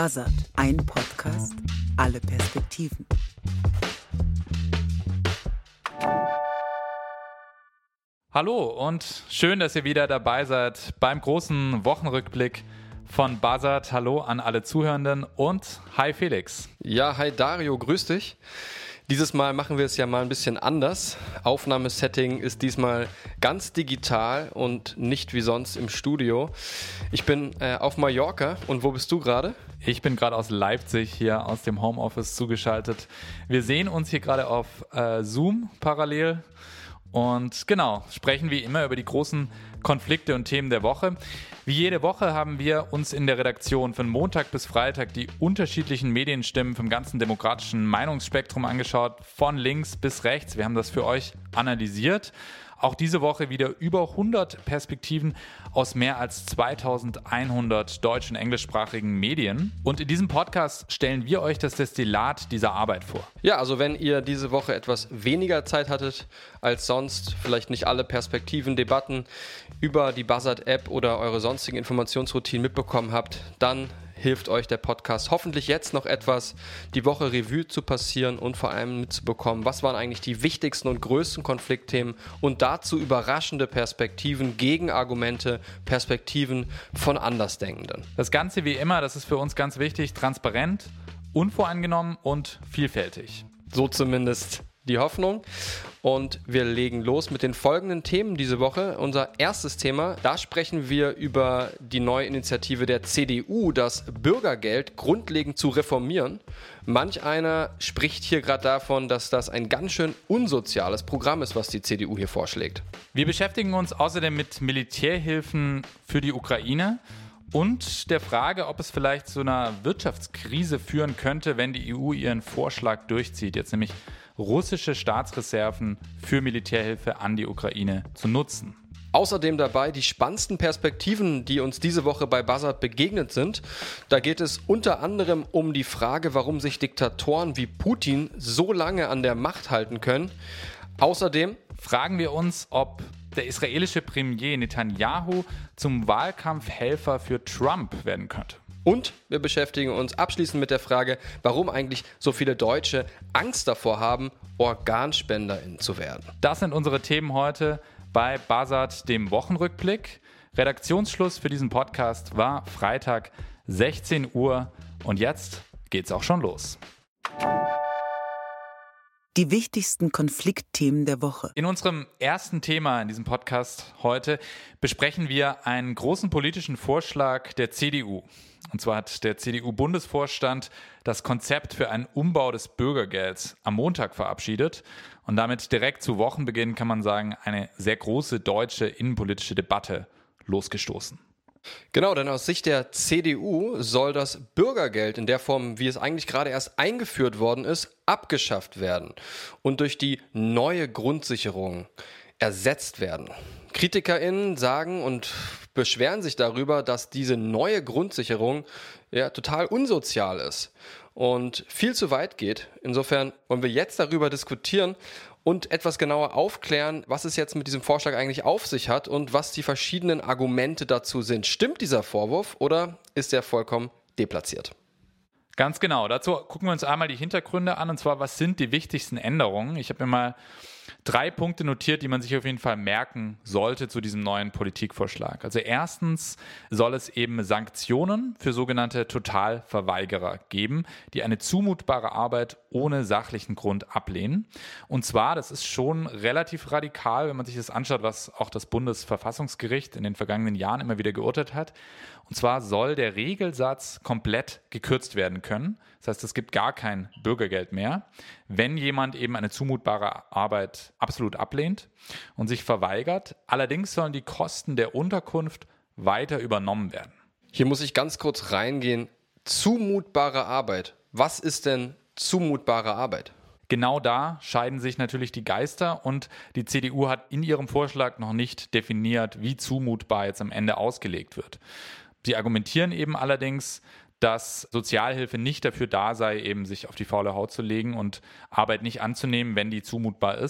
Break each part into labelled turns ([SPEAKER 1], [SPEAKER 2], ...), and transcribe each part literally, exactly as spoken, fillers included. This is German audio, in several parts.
[SPEAKER 1] Buzzard, ein Podcast, alle Perspektiven.
[SPEAKER 2] Hallo und schön, dass ihr wieder dabei seid beim großen Wochenrückblick von Buzzard. Hallo an alle Zuhörenden und hi Felix.
[SPEAKER 3] Ja, hi Dario, grüß dich. Dieses Mal machen wir es ja mal ein bisschen anders. Aufnahmesetting ist diesmal ganz digital und nicht wie sonst im Studio. Ich bin äh, auf Mallorca und wo bist du gerade?
[SPEAKER 2] Ich bin gerade aus Leipzig hier aus dem Homeoffice zugeschaltet. Wir sehen uns hier gerade auf äh, Zoom parallel. Und genau, sprechen wie immer über die großen Konflikte und Themen der Woche. Wie jede Woche haben wir uns in der Redaktion von Montag bis Freitag die unterschiedlichen Medienstimmen vom ganzen demokratischen Meinungsspektrum angeschaut, von links bis rechts. Wir haben das für euch analysiert. Auch diese Woche wieder über hundert Perspektiven aus mehr als zweitausendeinhundert deutsch- und englischsprachigen Medien. Und in diesem Podcast stellen wir euch das Destillat dieser Arbeit vor.
[SPEAKER 3] Ja, also wenn ihr diese Woche etwas weniger Zeit hattet als sonst, vielleicht nicht alle Perspektiven, Debatten über die Buzzard-App oder eure sonstigen Informationsroutinen mitbekommen habt, dann hilft euch der Podcast hoffentlich jetzt noch etwas, die Woche Revue zu passieren und vor allem mitzubekommen, was waren eigentlich die wichtigsten und größten Konfliktthemen und dazu überraschende Perspektiven, Gegenargumente, Perspektiven von Andersdenkenden.
[SPEAKER 2] Das Ganze wie immer, das ist für uns ganz wichtig, transparent, unvoreingenommen und vielfältig.
[SPEAKER 3] So zumindest die Hoffnung. Und wir legen los mit den folgenden Themen diese Woche. Unser erstes Thema, da sprechen wir über die neue Initiative der C D U, das Bürgergeld grundlegend zu reformieren. Manch einer spricht hier gerade davon, dass das ein ganz schön unsoziales Programm ist, was die C D U hier vorschlägt.
[SPEAKER 2] Wir beschäftigen uns außerdem mit Militärhilfen für die Ukraine und der Frage, ob es vielleicht zu einer Wirtschaftskrise führen könnte, wenn die E U ihren Vorschlag durchzieht, jetzt nämlich russische Staatsreserven für Militärhilfe an die Ukraine zu nutzen.
[SPEAKER 3] Außerdem dabei die spannendsten Perspektiven, die uns diese Woche bei Buzzard begegnet sind. Da geht es unter anderem um die Frage, warum sich Diktatoren wie Putin so lange an der Macht halten können. Außerdem
[SPEAKER 2] fragen wir uns, ob der israelische Premier Netanyahu zum Wahlkampfhelfer für Trump werden könnte.
[SPEAKER 3] Und wir beschäftigen uns abschließend mit der Frage, warum eigentlich so viele Deutsche Angst davor haben, OrganspenderInnen zu werden.
[SPEAKER 2] Das sind unsere Themen heute bei Buzzard, dem Wochenrückblick. Redaktionsschluss für diesen Podcast war Freitag sechzehn Uhr und jetzt geht's auch schon los.
[SPEAKER 1] Die wichtigsten Konfliktthemen der Woche.
[SPEAKER 2] In unserem ersten Thema in diesem Podcast heute besprechen wir einen großen politischen Vorschlag der C D U. Und zwar hat der C D U-Bundesvorstand das Konzept für einen Umbau des Bürgergelds am Montag verabschiedet und damit direkt zu Wochenbeginn, kann man sagen, eine sehr große deutsche innenpolitische Debatte losgestoßen.
[SPEAKER 3] Genau, denn aus Sicht der C D U soll das Bürgergeld in der Form, wie es eigentlich gerade erst eingeführt worden ist, abgeschafft werden und durch die neue Grundsicherung ersetzt werden. KritikerInnen sagen und beschweren sich darüber, dass diese neue Grundsicherung ja total unsozial ist und viel zu weit geht. Insofern wollen wir jetzt darüber diskutieren und etwas genauer aufklären, was es jetzt mit diesem Vorschlag eigentlich auf sich hat und was die verschiedenen Argumente dazu sind. Stimmt dieser Vorwurf oder ist er vollkommen deplatziert?
[SPEAKER 2] Ganz genau. Dazu gucken wir uns einmal die Hintergründe an, und zwar, was sind die wichtigsten Änderungen? Ich habe mir mal drei Punkte notiert, die man sich auf jeden Fall merken sollte zu diesem neuen Politikvorschlag. Also erstens soll es eben Sanktionen für sogenannte Totalverweigerer geben, die eine zumutbare Arbeit ohne sachlichen Grund ablehnen. Und zwar, das ist schon relativ radikal, wenn man sich das anschaut, was auch das Bundesverfassungsgericht in den vergangenen Jahren immer wieder geurteilt hat. Und zwar soll der Regelsatz komplett gekürzt werden können. Das heißt, es gibt gar kein Bürgergeld mehr, wenn jemand eben eine zumutbare Arbeit absolut ablehnt und sich verweigert. Allerdings sollen die Kosten der Unterkunft weiter übernommen werden.
[SPEAKER 3] Hier muss ich ganz kurz reingehen. Zumutbare Arbeit. Was ist denn zumutbare Arbeit?
[SPEAKER 2] Genau da scheiden sich natürlich die Geister und die C D U hat in ihrem Vorschlag noch nicht definiert, wie zumutbar jetzt am Ende ausgelegt wird. Sie argumentieren eben allerdings, dass Sozialhilfe nicht dafür da sei, eben sich auf die faule Haut zu legen und Arbeit nicht anzunehmen, wenn die zumutbar ist.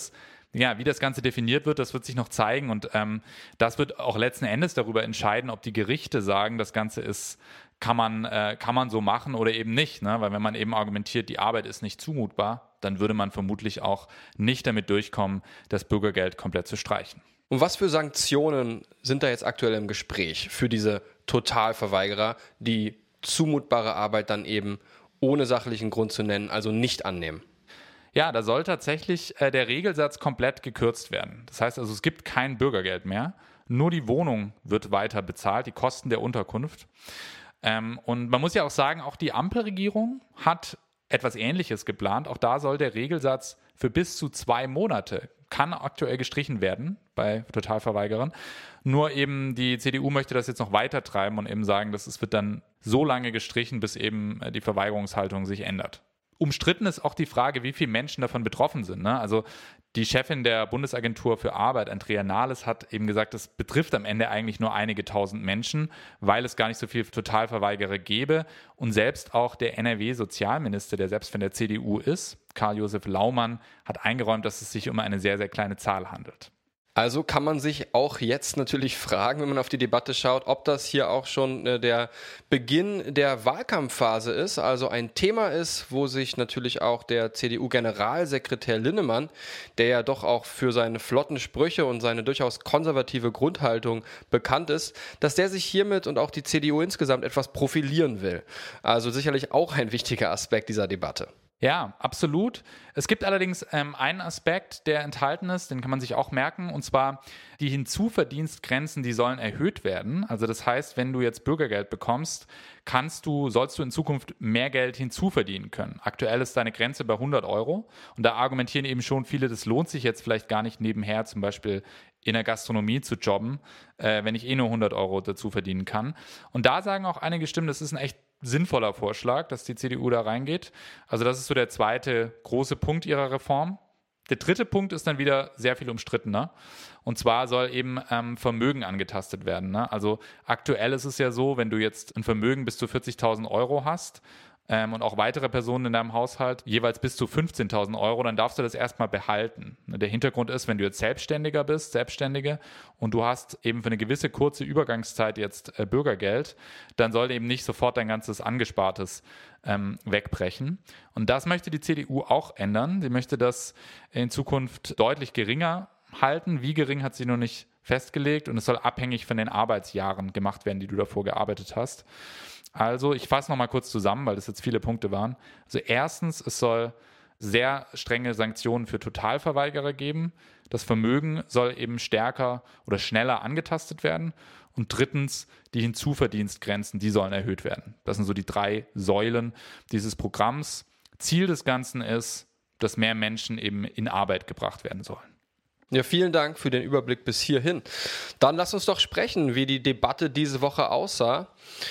[SPEAKER 2] Ja, wie das Ganze definiert wird, das wird sich noch zeigen und ähm, das wird auch letzten Endes darüber entscheiden, ob die Gerichte sagen, das Ganze ist, kann man, äh, kann man so machen oder eben nicht, ne? Weil wenn man eben argumentiert, die Arbeit ist nicht zumutbar, dann würde man vermutlich auch nicht damit durchkommen, das Bürgergeld komplett zu streichen.
[SPEAKER 3] Und was für Sanktionen sind da jetzt aktuell im Gespräch für diese Totalverweigerer, die zumutbare Arbeit dann eben ohne sachlichen Grund zu nennen, also nicht annehmen?
[SPEAKER 2] Ja, da soll tatsächlich äh, der Regelsatz komplett gekürzt werden. Das heißt also, es gibt kein Bürgergeld mehr, nur die Wohnung wird weiter bezahlt, die Kosten der Unterkunft. Ähm, und man muss ja auch sagen, auch die Ampelregierung hat etwas Ähnliches geplant. Auch da soll der Regelsatz für bis zu zwei Monate, kann aktuell gestrichen werden bei Totalverweigerern. Nur eben die C D U möchte das jetzt noch weiter treiben und eben sagen, dass es wird dann so lange gestrichen, bis eben die Verweigerungshaltung sich ändert. Umstritten ist auch die Frage, wie viele Menschen davon betroffen sind. Ne? Also die Chefin der Bundesagentur für Arbeit, Andrea Nahles, hat eben gesagt, das betrifft am Ende eigentlich nur einige tausend Menschen, weil es gar nicht so viele Totalverweigerer gäbe. Und selbst auch der N R W-Sozialminister, der selbst von der C D U ist, Karl-Josef Laumann, hat eingeräumt, dass es sich um eine sehr, sehr kleine Zahl handelt.
[SPEAKER 3] Also kann man sich auch jetzt natürlich fragen, wenn man auf die Debatte schaut, ob das hier auch schon äh, der Beginn der Wahlkampfphase ist, also ein Thema ist, wo sich natürlich auch der C D U-Generalsekretär Linnemann, der ja doch auch für seine flotten Sprüche und seine durchaus konservative Grundhaltung bekannt ist, dass der sich hiermit und auch die C D U insgesamt etwas profilieren will. Also sicherlich auch ein wichtiger Aspekt dieser Debatte.
[SPEAKER 2] Ja, absolut. Es gibt allerdings ähm, einen Aspekt, der enthalten ist, den kann man sich auch merken, und zwar die Hinzuverdienstgrenzen, die sollen erhöht werden. Also das heißt, wenn du jetzt Bürgergeld bekommst, kannst du, sollst du in Zukunft mehr Geld hinzuverdienen können. Aktuell ist deine Grenze bei hundert Euro und da argumentieren eben schon viele, das lohnt sich jetzt vielleicht gar nicht nebenher zum Beispiel in der Gastronomie zu jobben, äh, wenn ich eh nur hundert Euro dazu verdienen kann. Und da sagen auch einige Stimmen, das ist ein echt sinnvoller Vorschlag, dass die C D U da reingeht. Also das ist so der zweite große Punkt ihrer Reform. Der dritte Punkt ist dann wieder sehr viel umstrittener. Und zwar soll eben ähm, Vermögen angetastet werden. Ne? Also aktuell ist es ja so, wenn du jetzt ein Vermögen bis zu vierzigtausend Euro hast, ähm, und auch weitere Personen in deinem Haushalt jeweils bis zu fünfzehntausend Euro, dann darfst du das erstmal behalten. Der Hintergrund ist, wenn du jetzt Selbstständiger bist, Selbstständige, und du hast eben für eine gewisse kurze Übergangszeit jetzt äh, Bürgergeld, dann soll eben nicht sofort dein ganzes Angespartes ähm, wegbrechen. Und das möchte die C D U auch ändern. Sie möchte das in Zukunft deutlich geringer halten. Wie gering hat sie noch nicht festgelegt, und es soll abhängig von den Arbeitsjahren gemacht werden, die du davor gearbeitet hast. Also, ich fasse nochmal kurz zusammen, weil das jetzt viele Punkte waren. Also erstens, es soll sehr strenge Sanktionen für Totalverweigerer geben. Das Vermögen soll eben stärker oder schneller angetastet werden. Und drittens, die Hinzuverdienstgrenzen, die sollen erhöht werden. Das sind so die drei Säulen dieses Programms. Ziel des Ganzen ist, dass mehr Menschen eben in Arbeit gebracht werden sollen.
[SPEAKER 3] Ja, vielen Dank für den Überblick bis hierhin. Dann lass uns doch sprechen, wie die Debatte diese Woche aussah.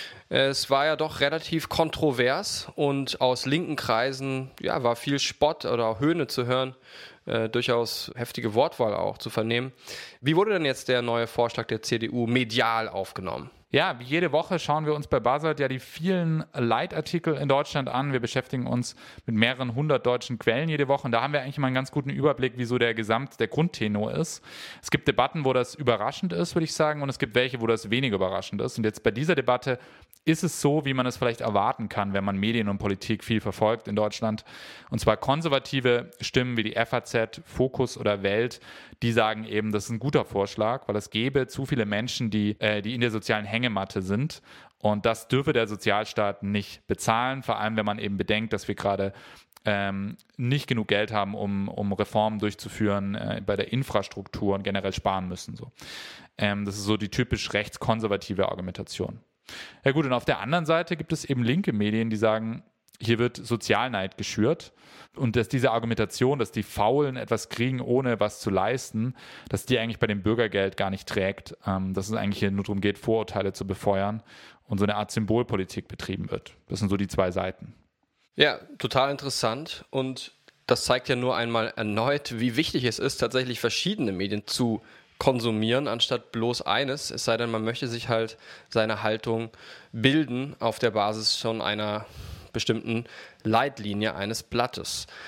[SPEAKER 3] Es war ja doch relativ kontrovers und aus linken Kreisen ja, war viel Spott oder auch Höhne zu hören, äh, durchaus heftige Wortwahl auch zu vernehmen. Wie wurde denn jetzt der neue Vorschlag der C D U medial aufgenommen?
[SPEAKER 2] Ja, wie jede Woche schauen wir uns bei Buzzard ja die vielen Leitartikel in Deutschland an. Wir beschäftigen uns mit mehreren hundert deutschen Quellen jede Woche und da haben wir eigentlich mal einen ganz guten Überblick, wie so der Gesamt, der Grundtenor ist. Es gibt Debatten, wo das überraschend ist, würde ich sagen, und es gibt welche, wo das weniger überraschend ist. Und jetzt bei dieser Debatte ist es so, wie man es vielleicht erwarten kann, wenn man Medien und Politik viel verfolgt in Deutschland. Und zwar konservative Stimmen wie die F A Z, Focus oder Welt, die sagen eben, das ist ein guter Vorschlag, weil es gäbe zu viele Menschen, die, äh, die in der sozialen Hängematte sind. Und das dürfe der Sozialstaat nicht bezahlen, vor allem wenn man eben bedenkt, dass wir gerade ähm, nicht genug Geld haben, um, um Reformen durchzuführen äh, bei der Infrastruktur und generell sparen müssen. So. Ähm, das ist so die typisch rechtskonservative Argumentation. Ja gut, und auf der anderen Seite gibt es eben linke Medien, die sagen, hier wird Sozialneid geschürt und dass diese Argumentation, dass die Faulen etwas kriegen, ohne was zu leisten, dass die eigentlich bei dem Bürgergeld gar nicht trägt, ähm, dass es eigentlich hier nur darum geht, Vorurteile zu befeuern und so eine Art Symbolpolitik betrieben wird. Das sind so die zwei Seiten.
[SPEAKER 3] Ja, total interessant, und das zeigt ja nur einmal erneut, wie wichtig es ist, tatsächlich verschiedene Medien zu konsumieren, anstatt bloß eines, es sei denn, man möchte sich halt seine Haltung bilden auf der Basis schon einer bestimmten Leitlinie eines Blattes.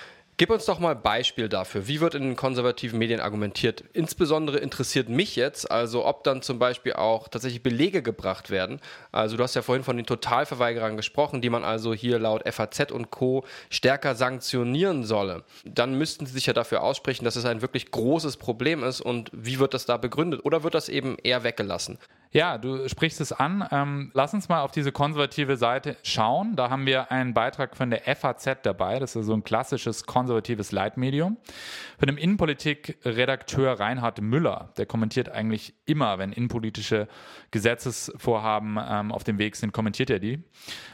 [SPEAKER 3] Gib uns doch mal ein Beispiel dafür. Wie wird in den konservativen Medien argumentiert? Insbesondere interessiert mich jetzt, also ob dann zum Beispiel auch tatsächlich Belege gebracht werden. Also du hast ja vorhin von den Totalverweigerern gesprochen, die man also hier laut F A Z und Co. stärker sanktionieren solle. Dann müssten sie sich ja dafür aussprechen, dass es ein wirklich großes Problem ist, und wie wird das da begründet? Oder wird das eben eher weggelassen?
[SPEAKER 2] Ja, du sprichst es an. Ähm, lass uns mal auf diese konservative Seite schauen. Da haben wir einen Beitrag von der F A Z dabei. Das ist so ein klassisches konservatives Leitmedium. Von dem Innenpolitik-Redakteur Reinhard Müller. Der kommentiert eigentlich immer, wenn innenpolitische Gesetzesvorhaben ähm, auf dem Weg sind, kommentiert er die.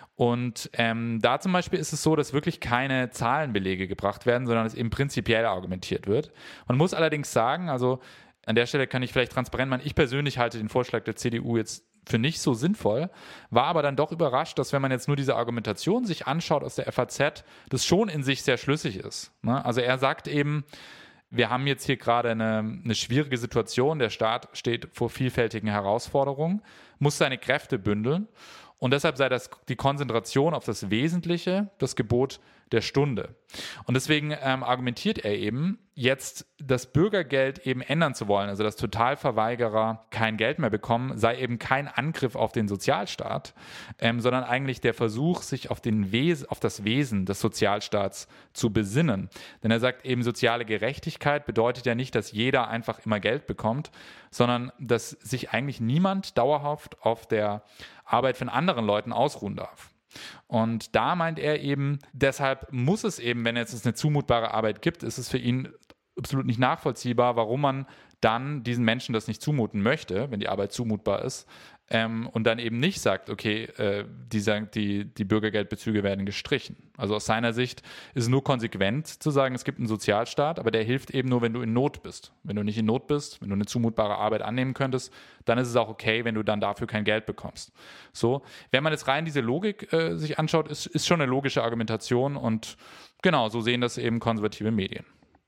[SPEAKER 2] Und ähm, da zum Beispiel ist es so, dass wirklich keine Zahlenbelege gebracht werden, sondern es eben prinzipiell argumentiert wird. Man muss allerdings sagen, also an der Stelle kann ich vielleicht transparent machen, ich persönlich halte den Vorschlag der C D U jetzt für nicht so sinnvoll, war aber dann doch überrascht, dass wenn man jetzt nur diese Argumentation sich anschaut aus der F A Z, das schon in sich sehr schlüssig ist. Ne? Also er sagt eben, wir haben jetzt hier gerade eine, eine schwierige Situation, der Staat steht vor vielfältigen Herausforderungen, muss seine Kräfte bündeln, und deshalb sei das die Konzentration auf das Wesentliche das Gebot der Stunde. Und deswegen ähm, argumentiert er eben, jetzt das Bürgergeld eben ändern zu wollen, also dass Totalverweigerer kein Geld mehr bekommen, sei eben kein Angriff auf den Sozialstaat, ähm, sondern eigentlich der Versuch, sich auf, den Wes- auf das Wesen des Sozialstaats zu besinnen. Denn er sagt eben, soziale Gerechtigkeit bedeutet ja nicht, dass jeder einfach immer Geld bekommt, sondern dass sich eigentlich niemand dauerhaft auf der Arbeit von anderen Leuten ausruhen darf. Und da meint er eben, deshalb muss es eben, wenn jetzt es eine zumutbare Arbeit gibt, ist es für ihn absolut nicht nachvollziehbar, warum man dann diesen Menschen das nicht zumuten möchte, wenn die Arbeit zumutbar ist, ähm, und dann eben nicht sagt, okay, äh, die, die, die Bürgergeldbezüge werden gestrichen. Also aus seiner Sicht ist es nur konsequent zu sagen, es gibt einen Sozialstaat, aber der hilft eben nur, wenn du in Not bist. Wenn du nicht in Not bist, wenn du eine zumutbare Arbeit annehmen könntest, dann ist es auch okay, wenn du dann dafür kein Geld bekommst. So, wenn man jetzt rein diese Logik äh, sich anschaut, ist, ist schon eine logische Argumentation, und genau, so sehen das eben konservative Medien.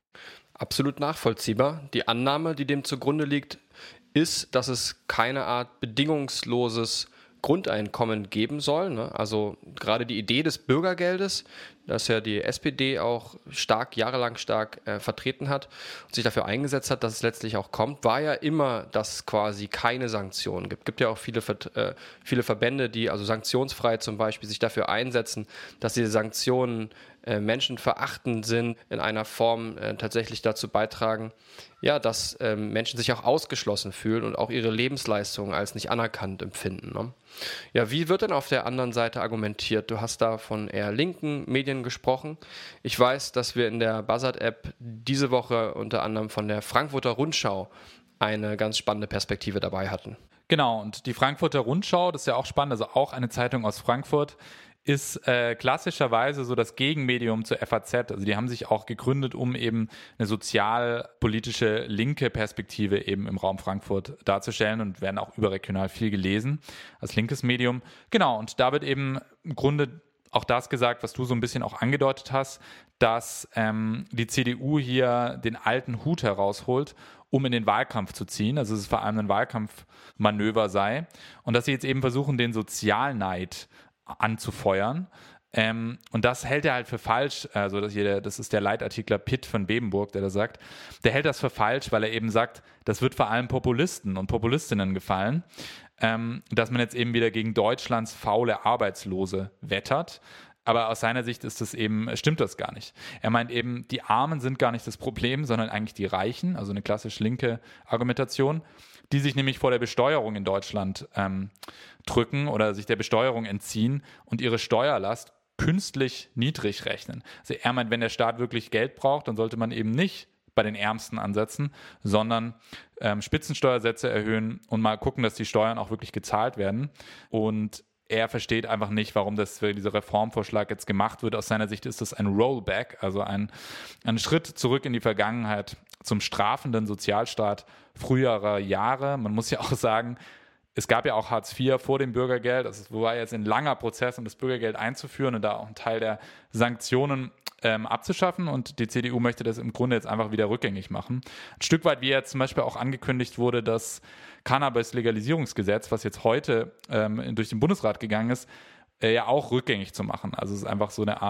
[SPEAKER 3] Absolut nachvollziehbar. Die Annahme, die dem zugrunde liegt, ist, dass es keine Art bedingungsloses Grundeinkommen geben soll. Ne? Also gerade die Idee des Bürgergeldes, das ja die S P D auch stark, jahrelang stark äh, vertreten hat und sich dafür eingesetzt hat, dass es letztlich auch kommt, war ja immer, dass es quasi keine Sanktionen gibt. Es gibt ja auch viele, äh, viele Verbände, die also sanktionsfrei zum Beispiel sich dafür einsetzen, dass diese Sanktionen äh, menschenverachtend sind, in einer Form äh, tatsächlich dazu beitragen, ja, dass äh, Menschen sich auch ausgeschlossen fühlen und auch ihre Lebensleistungen als nicht anerkannt empfinden. Ne? Ja, wie wird denn auf der anderen Seite argumentiert? Du hast da von eher linken Medien gesprochen. Ich weiß, dass wir in der Buzzard-App diese Woche unter anderem von der Frankfurter Rundschau eine ganz spannende Perspektive dabei hatten.
[SPEAKER 2] Genau, und die Frankfurter Rundschau, das ist ja auch spannend, also auch eine Zeitung aus Frankfurt, ist äh, klassischerweise so das Gegenmedium zur F A Z. Also die haben sich auch gegründet, um eben eine sozialpolitische linke Perspektive eben im Raum Frankfurt darzustellen, und werden auch überregional viel gelesen als linkes Medium. Genau, und da wird eben im Grunde auch das gesagt, was du so ein bisschen auch angedeutet hast, dass ähm, die C D U hier den alten Hut herausholt, um in den Wahlkampf zu ziehen, also dass es vor allem ein Wahlkampfmanöver sei, und dass sie jetzt eben versuchen, den Sozialneid anzufeuern. Ähm, und das hält er halt für falsch. Also das, hier, das ist der Leitartikler Pitt von Bebenburg, der da sagt, der hält das für falsch, weil er eben sagt, das wird vor allem Populisten und Populistinnen gefallen, ähm, dass man jetzt eben wieder gegen Deutschlands faule Arbeitslose wettert. Aber aus seiner Sicht ist das eben, stimmt das gar nicht. Er meint eben, die Armen sind gar nicht das Problem, sondern eigentlich die Reichen, also eine klassisch linke Argumentation, die sich nämlich vor der Besteuerung in Deutschland ähm, drücken oder sich der Besteuerung entziehen und ihre Steuerlast künstlich niedrig rechnen. Also er meint, wenn der Staat wirklich Geld braucht, dann sollte man eben nicht bei den Ärmsten ansetzen, sondern ähm, Spitzensteuersätze erhöhen und mal gucken, dass die Steuern auch wirklich gezahlt werden. Und er versteht einfach nicht, warum das für dieser Reformvorschlag jetzt gemacht wird. Aus seiner Sicht ist das ein Rollback, also ein, ein Schritt zurück in die Vergangenheit zum strafenden Sozialstaat früherer Jahre. Man muss ja auch sagen, es gab ja auch Hartz vier vor dem Bürgergeld. Das war jetzt ein langer Prozess, um das Bürgergeld einzuführen und da auch einen Teil der Sanktionen ähm, abzuschaffen. Und die C D U möchte das im Grunde jetzt einfach wieder rückgängig machen. Ein Stück weit, wie jetzt zum Beispiel auch angekündigt wurde, das Cannabis-Legalisierungsgesetz, was jetzt heute ähm, durch den Bundesrat gegangen ist, äh, ja auch rückgängig zu machen. Also es ist einfach so eine Art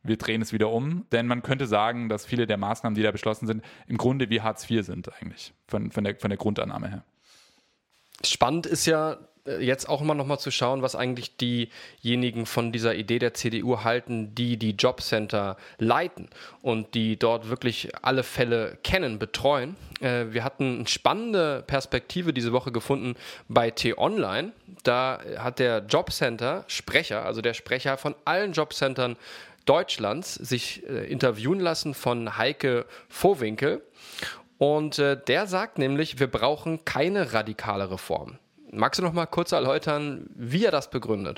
[SPEAKER 2] wir drehen es wieder um. Denn man könnte sagen, dass viele der Maßnahmen, die da beschlossen sind, im Grunde wie Hartz vier sind eigentlich, von, von, der, von der Grundannahme her.
[SPEAKER 3] Spannend ist ja jetzt auch immer noch mal zu schauen, was eigentlich diejenigen von dieser Idee der C D U halten, die die Jobcenter leiten und die dort wirklich alle Fälle kennen, betreuen. Äh, wir hatten eine spannende Perspektive diese Woche gefunden bei T-Online. Da hat der Jobcenter-Sprecher, also der Sprecher von allen Jobcentern Deutschlands, sich äh, interviewen lassen von Heike Vohwinkel. Und äh, der sagt nämlich, wir brauchen keine radikale Reform. Magst du noch mal kurz erläutern, wie er das begründet?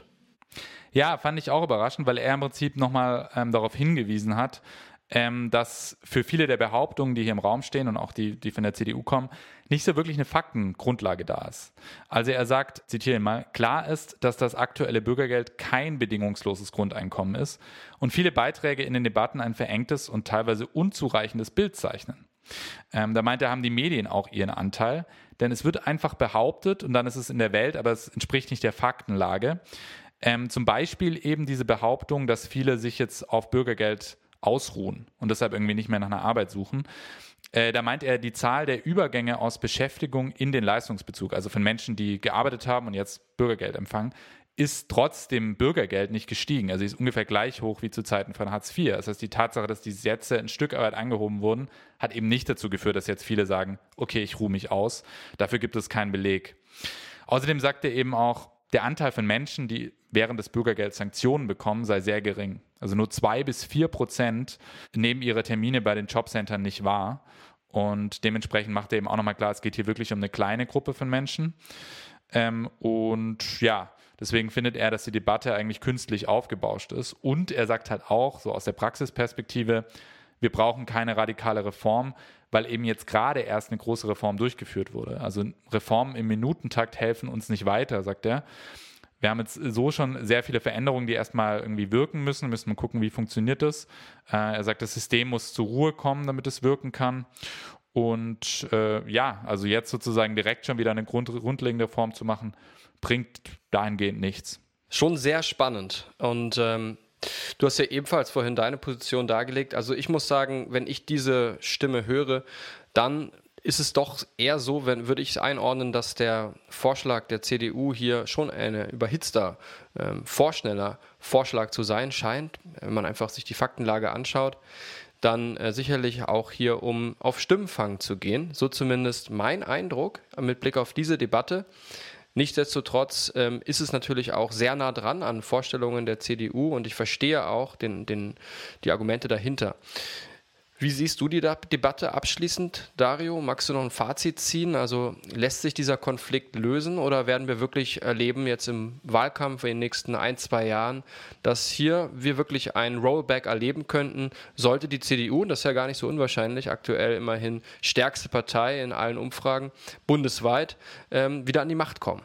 [SPEAKER 2] Ja, fand ich auch überraschend, weil er im Prinzip nochmal ähm, darauf hingewiesen hat, ähm, dass für viele der Behauptungen, die hier im Raum stehen und auch die, die von der C D U kommen, nicht so wirklich eine Faktengrundlage da ist. Also er sagt, zitiere ihn mal, klar ist, dass das aktuelle Bürgergeld kein bedingungsloses Grundeinkommen ist und viele Beiträge in den Debatten ein verengtes und teilweise unzureichendes Bild zeichnen. Ähm, da meint er, haben die Medien auch ihren Anteil, denn es wird einfach behauptet und dann ist es in der Welt, aber es entspricht nicht der Faktenlage. Ähm, zum Beispiel eben diese Behauptung, dass viele sich jetzt auf Bürgergeld ausruhen und deshalb irgendwie nicht mehr nach einer Arbeit suchen. Äh, da meint er, die Zahl der Übergänge aus Beschäftigung in den Leistungsbezug, also von Menschen, die gearbeitet haben und jetzt Bürgergeld empfangen, ist trotz dem Bürgergeld nicht gestiegen. Also sie ist ungefähr gleich hoch wie zu Zeiten von Hartz vier. Das heißt, die Tatsache, dass die Sätze ein Stück weit angehoben wurden, hat eben nicht dazu geführt, dass jetzt viele sagen, okay, ich ruhe mich aus. Dafür gibt es keinen Beleg. Außerdem sagt er eben auch, der Anteil von Menschen, die während des Bürgergelds Sanktionen bekommen, sei sehr gering. Also nur zwei bis vier Prozent nehmen ihre Termine bei den Jobcentern nicht wahr. Und dementsprechend macht er eben auch nochmal klar, es geht hier wirklich um eine kleine Gruppe von Menschen. Ähm, und ja, deswegen findet er, dass die Debatte eigentlich künstlich aufgebauscht ist. Und er sagt halt auch, so aus der Praxisperspektive, wir brauchen keine radikale Reform, weil eben jetzt gerade erst eine große Reform durchgeführt wurde. Also Reformen im Minutentakt helfen uns nicht weiter, sagt er. Wir haben jetzt so schon sehr viele Veränderungen, die erstmal irgendwie wirken müssen. Wir müssen mal gucken, wie funktioniert das. Äh, er sagt, das System muss zur Ruhe kommen, damit es wirken kann. Und äh, ja, also jetzt sozusagen direkt schon wieder eine Grund, grundlegende Reform zu machen, bringt dahingehend nichts.
[SPEAKER 3] Schon sehr spannend. Und ähm, du hast ja ebenfalls vorhin deine Position dargelegt. Also ich muss sagen, wenn ich diese Stimme höre, dann ist es doch eher so, wenn, würde ich es einordnen, dass der Vorschlag der C D U hier schon ein überhitzter, ähm, vorschneller Vorschlag zu sein scheint, wenn man einfach sich die Faktenlage anschaut. Dann äh, sicherlich auch hier, um auf Stimmenfang zu gehen. So zumindest mein Eindruck mit Blick auf diese Debatte. Nichtsdestotrotz ähm, ist es natürlich auch sehr nah dran an Vorstellungen der C D U und ich verstehe auch den, den, die Argumente dahinter. Wie siehst du die Debatte abschließend, Dario? Magst du noch ein Fazit ziehen? Also lässt sich dieser Konflikt lösen oder werden wir wirklich erleben jetzt im Wahlkampf in den nächsten ein, zwei Jahren, dass hier wir wirklich ein Rollback erleben könnten, sollte die C D U, das ist ja gar nicht so unwahrscheinlich, aktuell immerhin stärkste Partei in allen Umfragen bundesweit, ähm, wieder an die Macht kommen?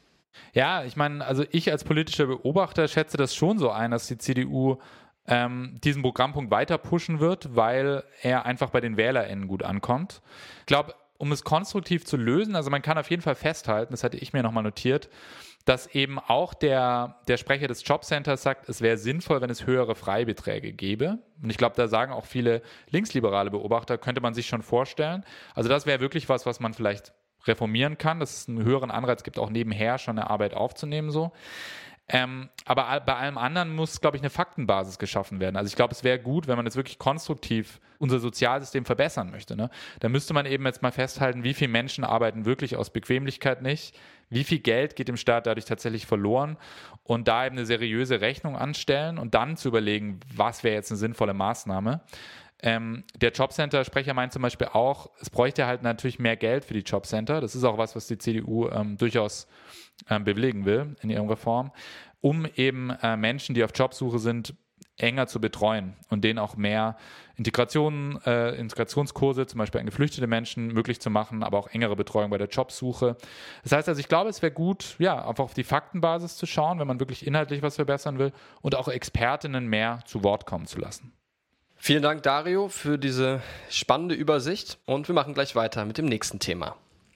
[SPEAKER 2] Ja, ich meine, also ich als politischer Beobachter schätze das schon so ein, dass die C D U ähm, diesen Programmpunkt weiter pushen wird, weil er einfach bei den WählerInnen gut ankommt. Ich glaube, um es konstruktiv zu lösen, also man kann auf jeden Fall festhalten, das hatte ich mir nochmal notiert, dass eben auch der, der Sprecher des Jobcenters sagt, es wäre sinnvoll, wenn es höhere Freibeträge gäbe. Und ich glaube, da sagen auch viele linksliberale Beobachter, könnte man sich schon vorstellen. Also das wäre wirklich was, was man vielleicht reformieren kann, dass es einen höheren Anreiz gibt, auch nebenher schon eine Arbeit aufzunehmen. So. Ähm, aber bei allem anderen muss, glaube ich, eine Faktenbasis geschaffen werden. Also ich glaube, es wäre gut, wenn man jetzt wirklich konstruktiv unser Sozialsystem verbessern möchte. Ne? Da müsste man eben jetzt mal festhalten, wie viele Menschen arbeiten wirklich aus Bequemlichkeit nicht, wie viel Geld geht dem Staat dadurch tatsächlich verloren und da eben eine seriöse Rechnung anstellen und dann zu überlegen, was wäre jetzt eine sinnvolle Maßnahme. Ähm, der Jobcenter-Sprecher meint zum Beispiel auch, es bräuchte halt natürlich mehr Geld für die Jobcenter. Das ist auch was, was die C D U ähm, durchaus ähm, bewilligen will in ihrer Reform, um eben äh, Menschen, die auf Jobsuche sind, enger zu betreuen und denen auch mehr Integration, äh, Integrationskurse, zum Beispiel an geflüchtete Menschen, möglich zu machen, aber auch engere Betreuung bei der Jobsuche. Das heißt also, ich glaube, es wäre gut, ja, einfach auf die Faktenbasis zu schauen, wenn man wirklich inhaltlich was verbessern will und auch Expertinnen mehr zu Wort kommen zu lassen.
[SPEAKER 3] Vielen Dank, Dario, für diese spannende Übersicht und wir machen gleich weiter mit dem nächsten Thema.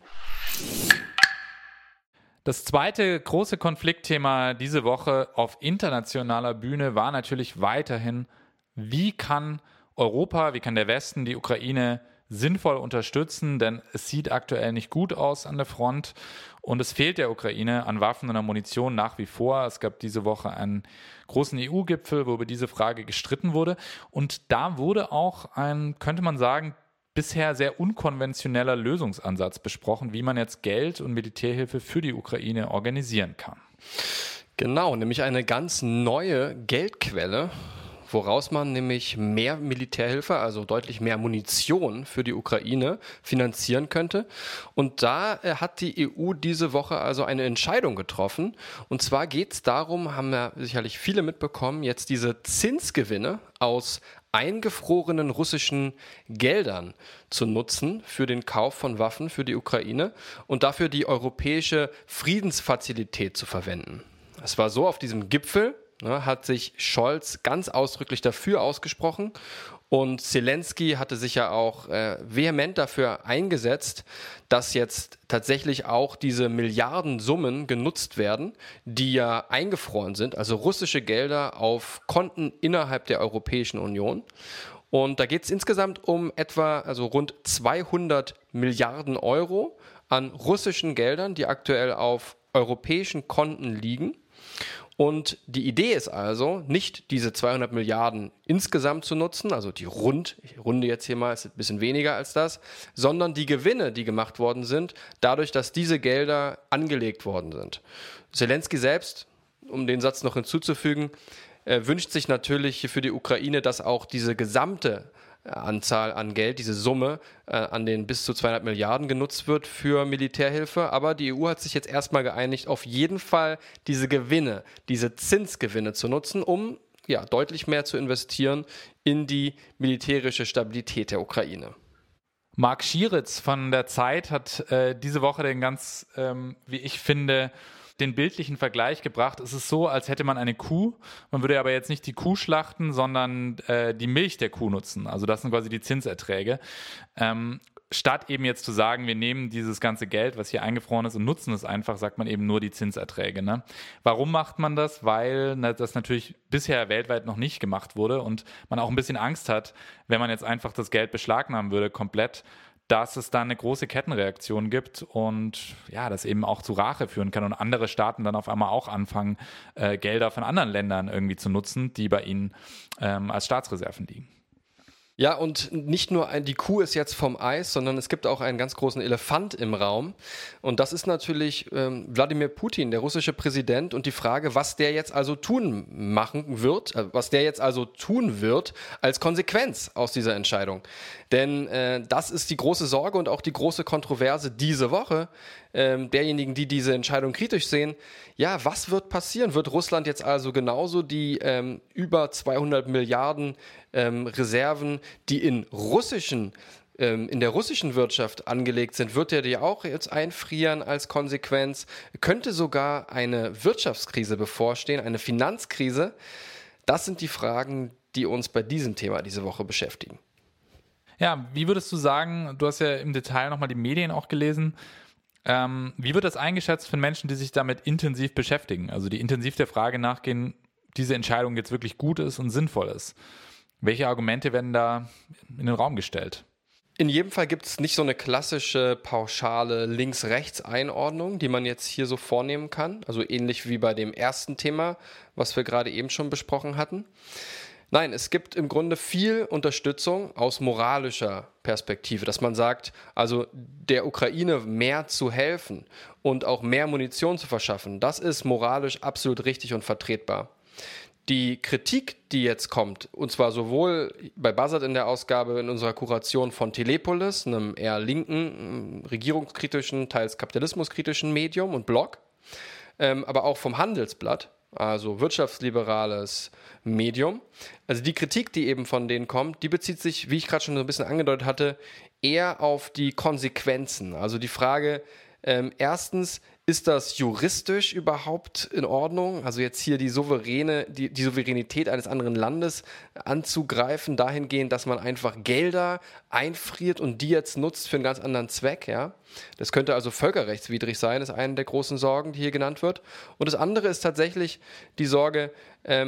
[SPEAKER 2] Das zweite große Konfliktthema diese Woche auf internationaler Bühne war natürlich weiterhin, wie kann Europa, wie kann der Westen die Ukraine sinnvoll unterstützen, denn es sieht aktuell nicht gut aus an der Front und es fehlt der Ukraine an Waffen und an Munition nach wie vor. Es gab diese Woche einen großen E U-Gipfel, wo über diese Frage gestritten wurde und da wurde auch ein, könnte man sagen, bisher sehr unkonventioneller Lösungsansatz besprochen, wie man jetzt Geld und Militärhilfe für die Ukraine organisieren kann.
[SPEAKER 3] Genau, nämlich eine ganz neue Geldquelle, woraus man nämlich mehr Militärhilfe, also deutlich mehr Munition für die Ukraine finanzieren könnte. Und da äh, hat die E U diese Woche also eine Entscheidung getroffen. Und zwar geht es darum, haben ja sicherlich viele mitbekommen, jetzt diese Zinsgewinne aus eingefrorenen russischen Geldern zu nutzen für den Kauf von Waffen für die Ukraine und dafür die europäische Friedensfazilität zu verwenden. Es war so, auf diesem Gipfel ne, hat sich Scholz ganz ausdrücklich dafür ausgesprochen und Zelensky hatte sich ja auch äh, vehement dafür eingesetzt, dass jetzt tatsächlich auch diese Milliardensummen genutzt werden, die ja eingefroren sind, also russische Gelder auf Konten innerhalb der Europäischen Union. Und da geht es insgesamt um etwa, also rund zweihundert Milliarden Euro an russischen Geldern, die aktuell auf europäischen Konten liegen. Und die Idee ist also, nicht diese zweihundert Milliarden insgesamt zu nutzen, also die rund, ich runde jetzt hier mal, ist ein bisschen weniger als das, sondern die Gewinne, die gemacht worden sind, dadurch, dass diese Gelder angelegt worden sind. Zelensky selbst, um den Satz noch hinzuzufügen, äh, wünscht sich natürlich für die Ukraine, dass auch diese gesamte Anzahl an Geld, diese Summe äh, an den bis zu zweihundert Milliarden genutzt wird für Militärhilfe. Aber die E U hat sich jetzt erstmal geeinigt, auf jeden Fall diese Gewinne, diese Zinsgewinne zu nutzen, um ja, deutlich mehr zu investieren in die militärische Stabilität der Ukraine.
[SPEAKER 2] Marc Schieritz von der Zeit hat äh, diese Woche den ganz, ähm, wie ich finde, den bildlichen Vergleich gebracht. Es ist so, als hätte man eine Kuh. Man würde aber jetzt nicht die Kuh schlachten, sondern äh, die Milch der Kuh nutzen. Also das sind quasi die Zinserträge. Ähm, statt eben jetzt zu sagen, wir nehmen dieses ganze Geld, was hier eingefroren ist und nutzen es einfach, sagt man eben nur die Zinserträge. Ne? Warum macht man das? Weil na, das natürlich bisher weltweit noch nicht gemacht wurde und man auch ein bisschen Angst hat, wenn man jetzt einfach das Geld beschlagnahmen würde, komplett, dass es da eine große Kettenreaktion gibt und ja, das eben auch zu Rache führen kann und andere Staaten dann auf einmal auch anfangen, äh, Gelder von anderen Ländern irgendwie zu nutzen, die bei ihnen ähm, als Staatsreserven liegen.
[SPEAKER 3] Ja, und nicht nur ein, die Kuh ist jetzt vom Eis, sondern es gibt auch einen ganz großen Elefant im Raum. Und das ist natürlich ähm, Wladimir Putin, der russische Präsident, und die Frage, was der jetzt also tun machen wird, äh, was der jetzt also tun wird als Konsequenz aus dieser Entscheidung. Denn äh, das ist die große Sorge und auch die große Kontroverse diese Woche. Ähm, derjenigen, die diese Entscheidung kritisch sehen, ja, was wird passieren? Wird Russland jetzt also genauso die ähm, über zweihundert Milliarden ähm, Reserven, die in russischen, ähm, in der russischen Wirtschaft angelegt sind, wird er die auch jetzt einfrieren als Konsequenz? Könnte sogar eine Wirtschaftskrise bevorstehen, eine Finanzkrise? Das sind die Fragen, die uns bei diesem Thema diese Woche beschäftigen.
[SPEAKER 2] Ja, wie würdest du sagen, du hast ja im Detail nochmal die Medien auch gelesen, Ähm, wie wird das eingeschätzt von Menschen, die sich damit intensiv beschäftigen? Also die intensiv der Frage nachgehen, diese Entscheidung jetzt wirklich gut ist und sinnvoll ist. Welche Argumente werden da in den Raum gestellt?
[SPEAKER 3] In jedem Fall gibt es nicht so eine klassische, pauschale Links-Rechts-Einordnung, die man jetzt hier so vornehmen kann. Also ähnlich wie bei dem ersten Thema, was wir gerade eben schon besprochen hatten. Nein, es gibt im Grunde viel Unterstützung aus moralischer Perspektive, dass man sagt, also der Ukraine mehr zu helfen und auch mehr Munition zu verschaffen, das ist moralisch absolut richtig und vertretbar. Die Kritik, die jetzt kommt, und zwar sowohl bei Buzzard in der Ausgabe in unserer Kuration von Telepolis, einem eher linken, regierungskritischen, teils kapitalismuskritischen Medium und Blog, ähm, aber auch vom Handelsblatt, also wirtschaftsliberales Medium. Also die Kritik, die eben von denen kommt, die bezieht sich, wie ich gerade schon so ein bisschen angedeutet hatte, eher auf die Konsequenzen. Also die Frage, ähm, erstens, ist das juristisch überhaupt in Ordnung? Also jetzt hier die souveräne, die, die Souveränität eines anderen Landes anzugreifen, dahingehend, dass man einfach Gelder einfriert und die jetzt nutzt für einen ganz anderen Zweck, ja? Das könnte also völkerrechtswidrig sein, ist eine der großen Sorgen, die hier genannt wird. Und das andere ist tatsächlich die Sorge, ähm,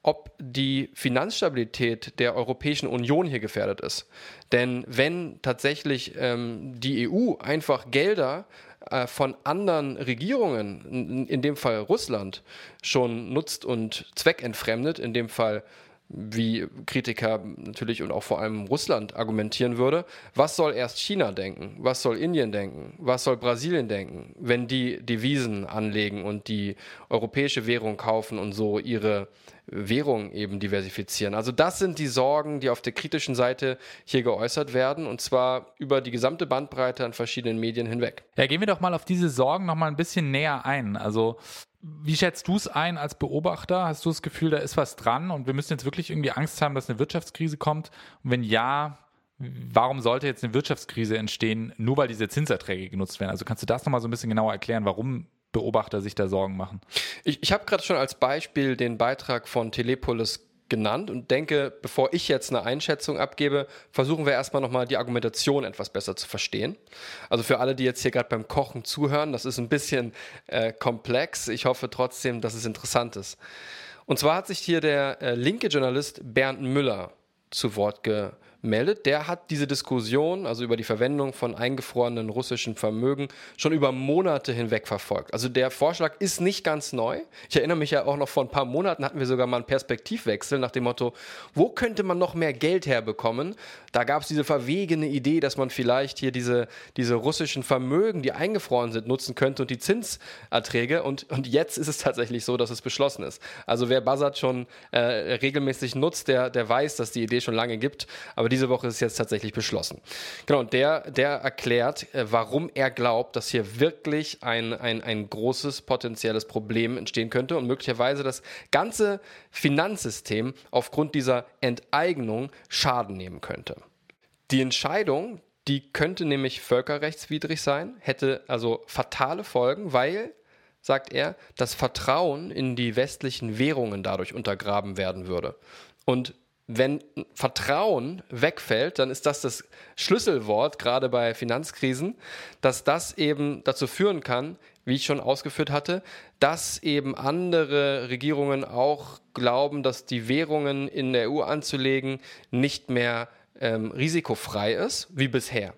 [SPEAKER 3] ob die Finanzstabilität der Europäischen Union hier gefährdet ist. Denn wenn tatsächlich ähm, die E U einfach Gelder äh, von anderen Regierungen, in, in dem Fall Russland, schon nutzt und zweckentfremdet, in dem Fall wie Kritiker natürlich und auch vor allem Russland argumentieren würde, was soll erst China denken, was soll Indien denken, was soll Brasilien denken, wenn die Devisen anlegen und die europäische Währung kaufen und so ihre Währung eben diversifizieren. Also das sind die Sorgen, die auf der kritischen Seite hier geäußert werden, und zwar über die gesamte Bandbreite an verschiedenen Medien hinweg.
[SPEAKER 2] Ja, gehen wir doch mal auf diese Sorgen noch mal ein bisschen näher ein. Also wie schätzt du es ein als Beobachter? Hast du das Gefühl, da ist was dran und wir müssen jetzt wirklich irgendwie Angst haben, dass eine Wirtschaftskrise kommt? Und wenn ja, warum sollte jetzt eine Wirtschaftskrise entstehen, nur weil diese Zinserträge genutzt werden? Also kannst du das nochmal so ein bisschen genauer erklären, warum Beobachter sich da Sorgen machen?
[SPEAKER 3] Ich, ich habe gerade schon als Beispiel den Beitrag von Telepolis genannt und denke, bevor ich jetzt eine Einschätzung abgebe, versuchen wir erstmal nochmal die Argumentation etwas besser zu verstehen. Also für alle, die jetzt hier gerade beim Kochen zuhören, das ist ein bisschen äh, komplex. Ich hoffe trotzdem, dass es interessant ist. Und zwar hat sich hier der äh, linke Journalist Bernd Müller zu Wort gemeldet. Der hat diese Diskussion, also über die Verwendung von eingefrorenen russischen Vermögen, schon über Monate hinweg verfolgt. Also der Vorschlag ist nicht ganz neu. Ich erinnere mich ja auch noch, vor ein paar Monaten hatten wir sogar mal einen Perspektivwechsel nach dem Motto, wo könnte man noch mehr Geld herbekommen? Da gab es diese verwegene Idee, dass man vielleicht hier diese, diese russischen Vermögen, die eingefroren sind, nutzen könnte und die Zinserträge. Und, und jetzt ist es tatsächlich so, dass es beschlossen ist. Also wer Buzzard schon äh, regelmäßig nutzt, der, der weiß, dass die Idee schon lange gibt. Aber diese Woche ist es jetzt tatsächlich beschlossen. Genau, und der, der erklärt, äh, warum er glaubt, dass hier wirklich ein, ein, ein großes potenzielles Problem entstehen könnte und möglicherweise das ganze Finanzsystem aufgrund dieser Enteignung Schaden nehmen könnte. Die Entscheidung, die könnte nämlich völkerrechtswidrig sein, hätte also fatale Folgen, weil, sagt er, das Vertrauen in die westlichen Währungen dadurch untergraben werden würde. Und wenn Vertrauen wegfällt, dann ist das das Schlüsselwort, gerade bei Finanzkrisen, dass das eben dazu führen kann, wie ich schon ausgeführt hatte, dass eben andere Regierungen auch glauben, dass die Währungen in der E U anzulegen nicht mehr ähm, risikofrei ist, wie bisher.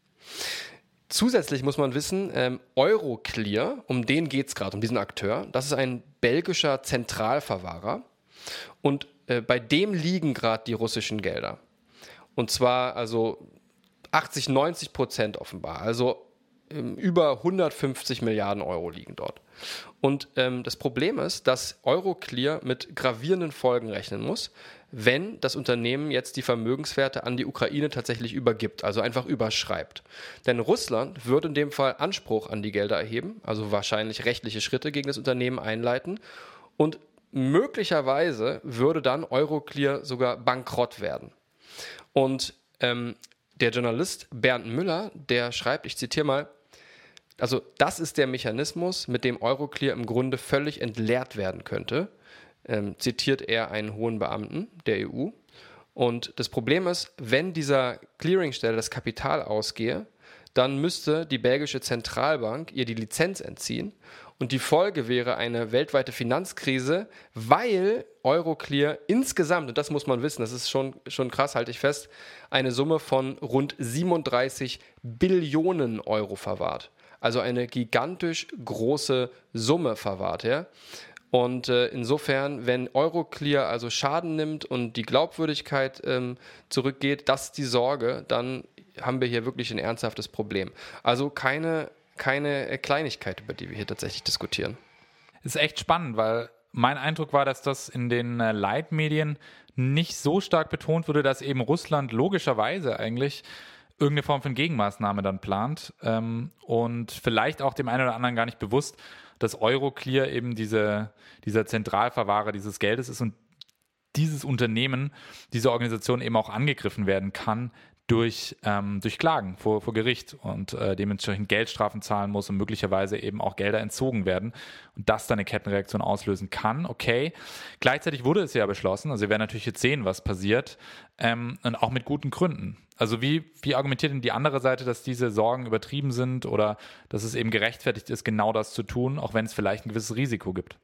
[SPEAKER 3] Zusätzlich muss man wissen, ähm, Euroclear, um den geht es gerade, um diesen Akteur, das ist ein belgischer Zentralverwahrer und äh, bei dem liegen gerade die russischen Gelder. Und zwar also achtzig, neunzig Prozent offenbar, also ähm, über hundertfünfzig Milliarden Euro liegen dort. Und ähm, das Problem ist, dass Euroclear mit gravierenden Folgen rechnen muss, wenn das Unternehmen jetzt die Vermögenswerte an die Ukraine tatsächlich übergibt, also einfach überschreibt. Denn Russland würde in dem Fall Anspruch an die Gelder erheben, also wahrscheinlich rechtliche Schritte gegen das Unternehmen einleiten und möglicherweise würde dann Euroclear sogar bankrott werden. Und ähm, der Journalist Bernd Müller, der schreibt, ich zitiere mal, also das ist der Mechanismus, mit dem Euroclear im Grunde völlig entleert werden könnte, ähm, zitiert er einen hohen Beamten der E U. Und das Problem ist, wenn dieser Clearingstelle das Kapital ausgehe, dann müsste die belgische Zentralbank ihr die Lizenz entziehen. Und die Folge wäre eine weltweite Finanzkrise, weil Euroclear insgesamt, und das muss man wissen, das ist schon, schon krass, halte ich fest, eine Summe von rund siebenunddreißig Billionen Euro verwahrt. Also eine gigantisch große Summe verwahrt er. Und äh, insofern, wenn Euroclear also Schaden nimmt und die Glaubwürdigkeit ähm, zurückgeht, das ist die Sorge, dann haben wir hier wirklich ein ernsthaftes Problem. Also keine, keine Kleinigkeit, über die wir hier tatsächlich diskutieren.
[SPEAKER 2] Das ist echt spannend, weil mein Eindruck war, dass das in den äh, Leitmedien nicht so stark betont wurde, dass eben Russland logischerweise eigentlich irgendeine Form von Gegenmaßnahme dann plant ähm, und vielleicht auch dem einen oder anderen gar nicht bewusst, dass Euroclear eben diese, dieser Zentralverwahrer dieses Geldes ist und dieses Unternehmen, diese Organisation eben auch angegriffen werden kann durch, ähm, durch Klagen vor, vor Gericht und äh, dementsprechend Geldstrafen zahlen muss und möglicherweise eben auch Gelder entzogen werden und das dann eine Kettenreaktion auslösen kann. Okay, gleichzeitig wurde es ja beschlossen, also wir werden natürlich jetzt sehen, was passiert ähm, und auch mit guten Gründen. Also wie, wie argumentiert denn die andere Seite, dass diese Sorgen übertrieben sind oder dass es eben gerechtfertigt ist, genau das zu tun, auch wenn es vielleicht ein gewisses Risiko gibt?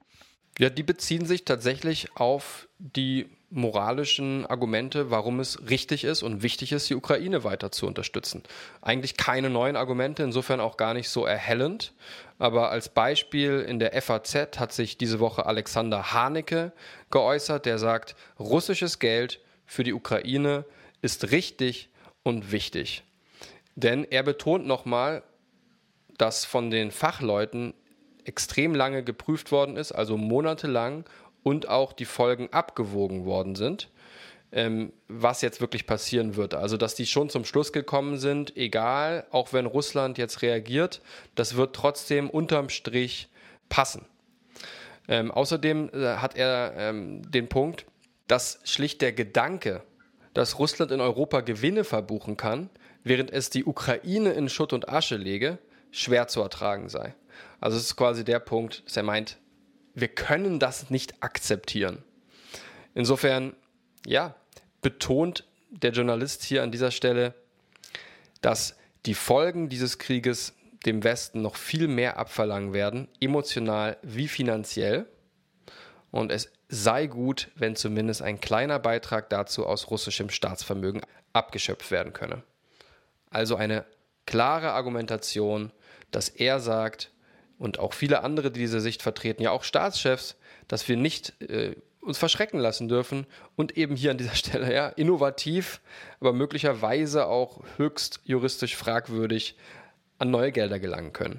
[SPEAKER 3] Ja, die beziehen sich tatsächlich auf die moralischen Argumente, warum es richtig ist und wichtig ist, die Ukraine weiter zu unterstützen. Eigentlich keine neuen Argumente, insofern auch gar nicht so erhellend. Aber als Beispiel in der F A Z hat sich diese Woche Alexander Haneke geäußert, der sagt, russisches Geld für die Ukraine ist richtig und wichtig. Denn er betont nochmal, dass von den Fachleuten extrem lange geprüft worden ist, also monatelang, und auch die Folgen abgewogen worden sind, ähm, was jetzt wirklich passieren wird. Also, dass die schon zum Schluss gekommen sind, egal, auch wenn Russland jetzt reagiert, das wird trotzdem unterm Strich passen. Ähm, außerdem äh, hat er ähm, den Punkt, dass schlicht der Gedanke, dass Russland in Europa Gewinne verbuchen kann, während es die Ukraine in Schutt und Asche lege, schwer zu ertragen sei. Also es ist quasi der Punkt, dass er meint, wir können das nicht akzeptieren. Insofern, ja, betont der Journalist hier an dieser Stelle, dass die Folgen dieses Krieges dem Westen noch viel mehr abverlangen werden, emotional wie finanziell. Und es sei gut, wenn zumindest ein kleiner Beitrag dazu aus russischem Staatsvermögen abgeschöpft werden könne. Also eine klare Argumentation, dass er sagt, und auch viele andere, die diese Sicht vertreten, ja auch Staatschefs, dass wir nicht äh, uns verschrecken lassen dürfen und eben hier an dieser Stelle ja innovativ, aber möglicherweise auch höchst juristisch fragwürdig an neue Gelder gelangen können.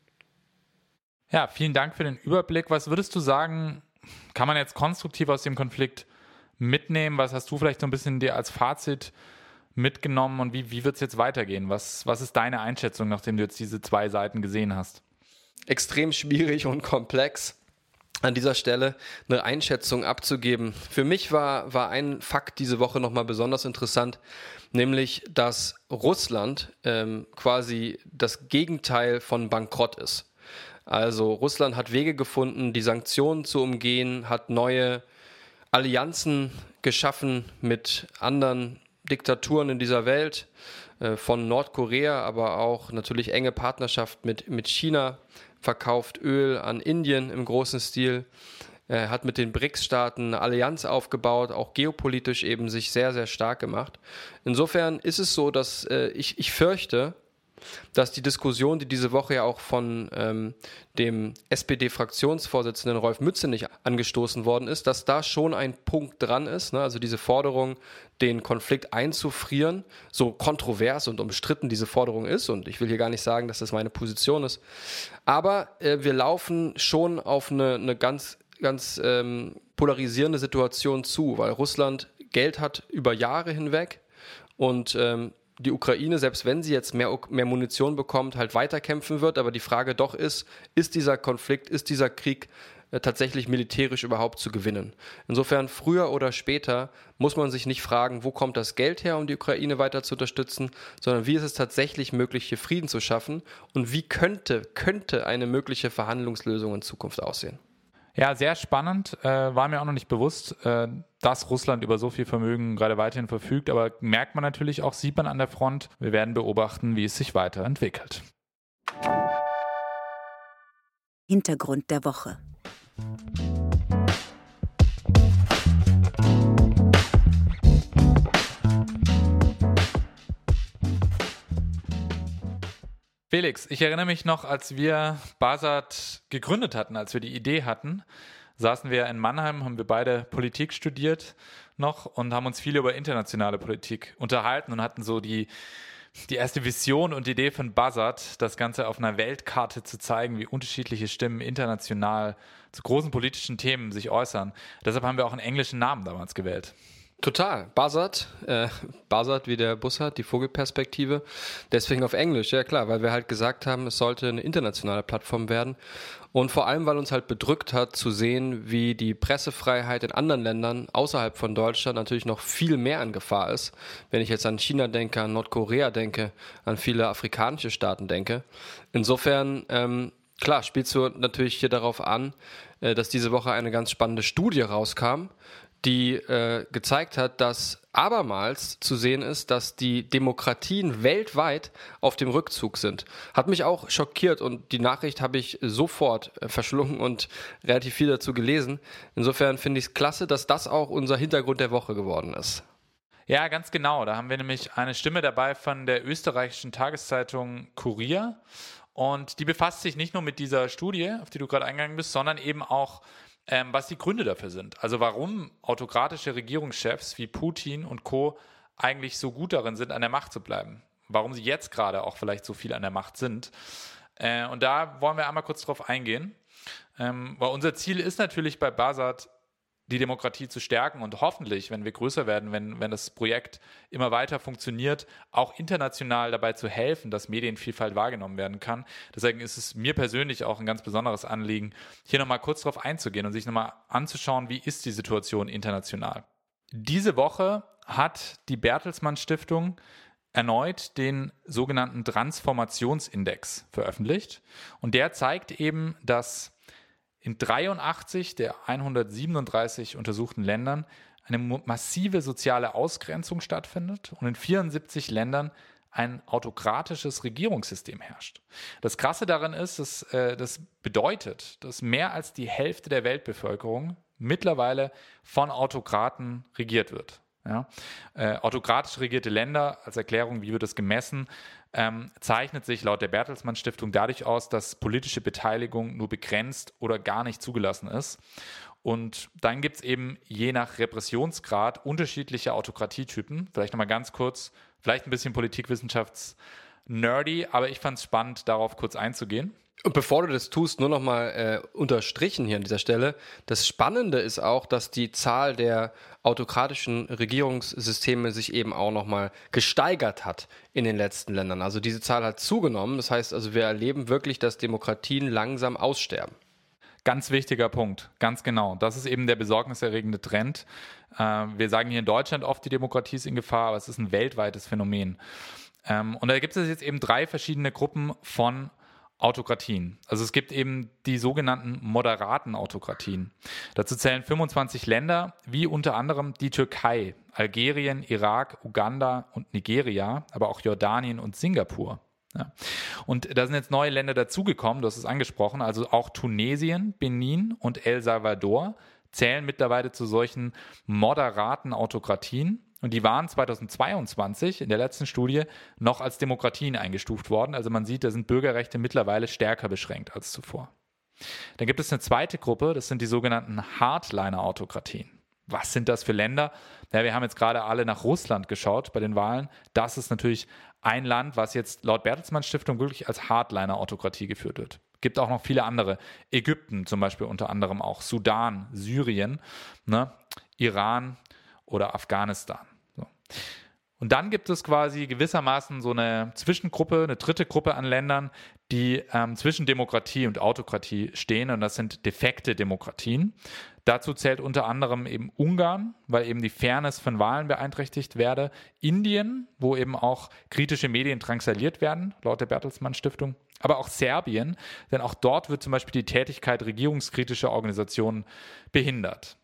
[SPEAKER 2] Ja, vielen Dank für den Überblick. Was würdest du sagen, kann man jetzt konstruktiv aus dem Konflikt mitnehmen? Was hast du vielleicht so ein bisschen dir als Fazit mitgenommen und wie, wie wird es jetzt weitergehen? Was, was ist deine Einschätzung, nachdem du jetzt diese zwei Seiten gesehen hast?
[SPEAKER 3] Extrem schwierig und komplex, an dieser Stelle eine Einschätzung abzugeben. Für mich war, war ein Fakt diese Woche nochmal besonders interessant, nämlich, dass Russland ähm, quasi das Gegenteil von Bankrott ist. Also Russland hat Wege gefunden, die Sanktionen zu umgehen, hat neue Allianzen geschaffen mit anderen Diktaturen in dieser Welt, äh, von Nordkorea, aber auch natürlich enge Partnerschaft mit, mit China, verkauft Öl an Indien im großen Stil, äh, hat mit den B R I C S-Staaten eine Allianz aufgebaut, auch geopolitisch eben sich sehr, sehr stark gemacht. Insofern ist es so, dass äh, ich, ich fürchte, dass die Diskussion, die diese Woche ja auch von ähm, dem S P D-Fraktionsvorsitzenden Rolf Mützenich angestoßen worden ist, dass da schon ein Punkt dran ist, ne? Also diese Forderung, den Konflikt einzufrieren, so kontrovers und umstritten diese Forderung ist, und ich will hier gar nicht sagen, dass das meine Position ist, aber äh, wir laufen schon auf eine, eine ganz, ganz ähm, polarisierende Situation zu, weil Russland Geld hat über Jahre hinweg und ähm, die Ukraine, selbst wenn sie jetzt mehr, mehr Munition bekommt, halt weiterkämpfen wird. Aber die Frage doch ist, ist dieser Konflikt, ist dieser Krieg äh, tatsächlich militärisch überhaupt zu gewinnen? Insofern, früher oder später muss man sich nicht fragen, wo kommt das Geld her, um die Ukraine weiter zu unterstützen, sondern wie ist es tatsächlich möglich, hier Frieden zu schaffen und wie könnte, könnte eine mögliche Verhandlungslösung in Zukunft aussehen?
[SPEAKER 2] Ja, sehr spannend. Äh, war mir auch noch nicht bewusst, äh, dass Russland über so viel Vermögen gerade weiterhin verfügt. Aber merkt man natürlich auch, sieht man an der Front. Wir werden beobachten, wie es sich weiterentwickelt.
[SPEAKER 1] Hintergrund der Woche.
[SPEAKER 2] Felix, ich erinnere mich noch, als wir Basat gegründet hatten, als wir die Idee hatten, saßen wir in Mannheim, haben wir beide Politik studiert noch und haben uns viel über internationale Politik unterhalten und hatten so die, die erste Vision und Idee von Basat, das Ganze auf einer Weltkarte zu zeigen, wie unterschiedliche Stimmen international zu großen politischen Themen sich äußern. Deshalb haben wir auch einen englischen Namen damals gewählt.
[SPEAKER 3] Total. Basat, äh, Basat wie der Bussard, die Vogelperspektive. Deswegen auf Englisch, ja klar, weil wir halt gesagt haben, es sollte eine internationale Plattform werden. Und vor allem, weil uns halt bedrückt hat zu sehen, wie die Pressefreiheit in anderen Ländern außerhalb von Deutschland natürlich noch viel mehr in Gefahr ist. Wenn ich jetzt an China denke, an Nordkorea denke, an viele afrikanische Staaten denke. Insofern, ähm, klar, spielst du natürlich hier darauf an, äh, dass diese Woche eine ganz spannende Studie rauskam, die äh, gezeigt hat, dass abermals zu sehen ist, dass die Demokratien weltweit auf dem Rückzug sind. Hat mich auch schockiert und die Nachricht habe ich sofort äh, verschlungen und relativ viel dazu gelesen. Insofern finde ich es klasse, dass das auch unser Hintergrund der Woche geworden ist.
[SPEAKER 2] Ja, ganz genau. Da haben wir nämlich eine Stimme dabei von der österreichischen Tageszeitung Kurier. Und die befasst sich nicht nur mit dieser Studie, auf die du gerade eingegangen bist, sondern eben auch, ähm, was die Gründe dafür sind. Also warum autokratische Regierungschefs wie Putin und Co. eigentlich so gut darin sind, an der Macht zu bleiben. Warum sie jetzt gerade auch vielleicht so viel an der Macht sind. Äh, und da wollen wir einmal kurz drauf eingehen. Ähm, weil unser Ziel ist natürlich bei Bazard, die Demokratie zu stärken und hoffentlich, wenn wir größer werden, wenn, wenn das Projekt immer weiter funktioniert, auch international dabei zu helfen, dass Medienvielfalt wahrgenommen werden kann. Deswegen ist es mir persönlich auch ein ganz besonderes Anliegen, hier nochmal kurz drauf einzugehen und sich nochmal anzuschauen, wie ist die Situation international. Diese Woche hat die Bertelsmann Stiftung erneut den sogenannten Transformationsindex veröffentlicht und der zeigt eben, dass in dreiundachtzig der hundertsiebenunddreißig untersuchten Ländern eine massive soziale Ausgrenzung stattfindet und in vierundsiebzig Ländern ein autokratisches Regierungssystem herrscht. Das Krasse daran ist, dass äh, das bedeutet, dass mehr als die Hälfte der Weltbevölkerung mittlerweile von Autokraten regiert wird. Ja? Äh, autokratisch regierte Länder, als Erklärung, wie wird das gemessen, ähm, zeichnet sich laut der Bertelsmann Stiftung dadurch aus, dass politische Beteiligung nur begrenzt oder gar nicht zugelassen ist. Und dann gibt es eben je nach Repressionsgrad unterschiedliche Autokratietypen. Vielleicht nochmal ganz kurz, vielleicht ein bisschen Politikwissenschafts-nerdy, aber ich fand es spannend, darauf kurz einzugehen.
[SPEAKER 3] Und bevor du das tust, nur nochmal äh, unterstrichen hier an dieser Stelle, das Spannende ist auch, dass die Zahl der autokratischen Regierungssysteme sich eben auch nochmal gesteigert hat in den letzten Ländern. Also diese Zahl hat zugenommen, das heißt also, wir erleben wirklich, dass Demokratien langsam aussterben.
[SPEAKER 2] Ganz wichtiger Punkt, ganz genau. Das ist eben der besorgniserregende Trend. Äh, wir sagen hier in Deutschland oft, die Demokratie ist in Gefahr, aber es ist ein weltweites Phänomen. Ähm, und da gibt es jetzt eben drei verschiedene Gruppen von Autokratien. Also es gibt eben die sogenannten moderaten Autokratien. Dazu zählen fünfundzwanzig Länder, wie unter anderem die Türkei, Algerien, Irak, Uganda und Nigeria, aber auch Jordanien und Singapur. Ja. Und da sind jetzt neue Länder dazugekommen, du hast es angesprochen, also auch Tunesien, Benin und El Salvador zählen mittlerweile zu solchen moderaten Autokratien. Und die waren zweitausendzweiundzwanzig in der letzten Studie noch als Demokratien eingestuft worden. Also man sieht, da sind Bürgerrechte mittlerweile stärker beschränkt als zuvor. Dann gibt es eine zweite Gruppe, das sind die sogenannten Hardliner-Autokratien. Was sind das für Länder? Ja, wir haben jetzt gerade alle nach Russland geschaut bei den Wahlen. Das ist natürlich ein Land, was jetzt laut Bertelsmann Stiftung wirklich als Hardliner-Autokratie geführt wird. Es gibt auch noch viele andere. Ägypten zum Beispiel unter anderem auch, Sudan, Syrien, ne, Iran oder Afghanistan. So. Und dann gibt es quasi gewissermaßen so eine Zwischengruppe, eine dritte Gruppe an Ländern, die ähm, zwischen Demokratie und Autokratie stehen, und das sind defekte Demokratien. Dazu zählt unter anderem eben Ungarn, weil eben die Fairness von Wahlen beeinträchtigt werde, Indien, wo eben auch kritische Medien drangsaliert werden, laut der Bertelsmann Stiftung, aber auch Serbien, denn auch dort wird zum Beispiel die Tätigkeit regierungskritischer Organisationen behindert.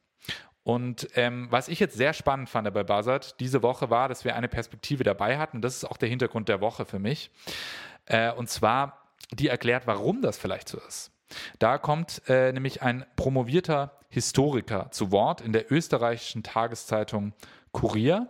[SPEAKER 2] Und ähm, was ich jetzt sehr spannend fand bei Bazard diese Woche war, dass wir eine Perspektive dabei hatten. Das ist auch der Hintergrund der Woche für mich. Äh, und zwar, die erklärt, warum das vielleicht so ist. Da kommt äh, nämlich ein promovierter Historiker zu Wort in der österreichischen Tageszeitung Kurier.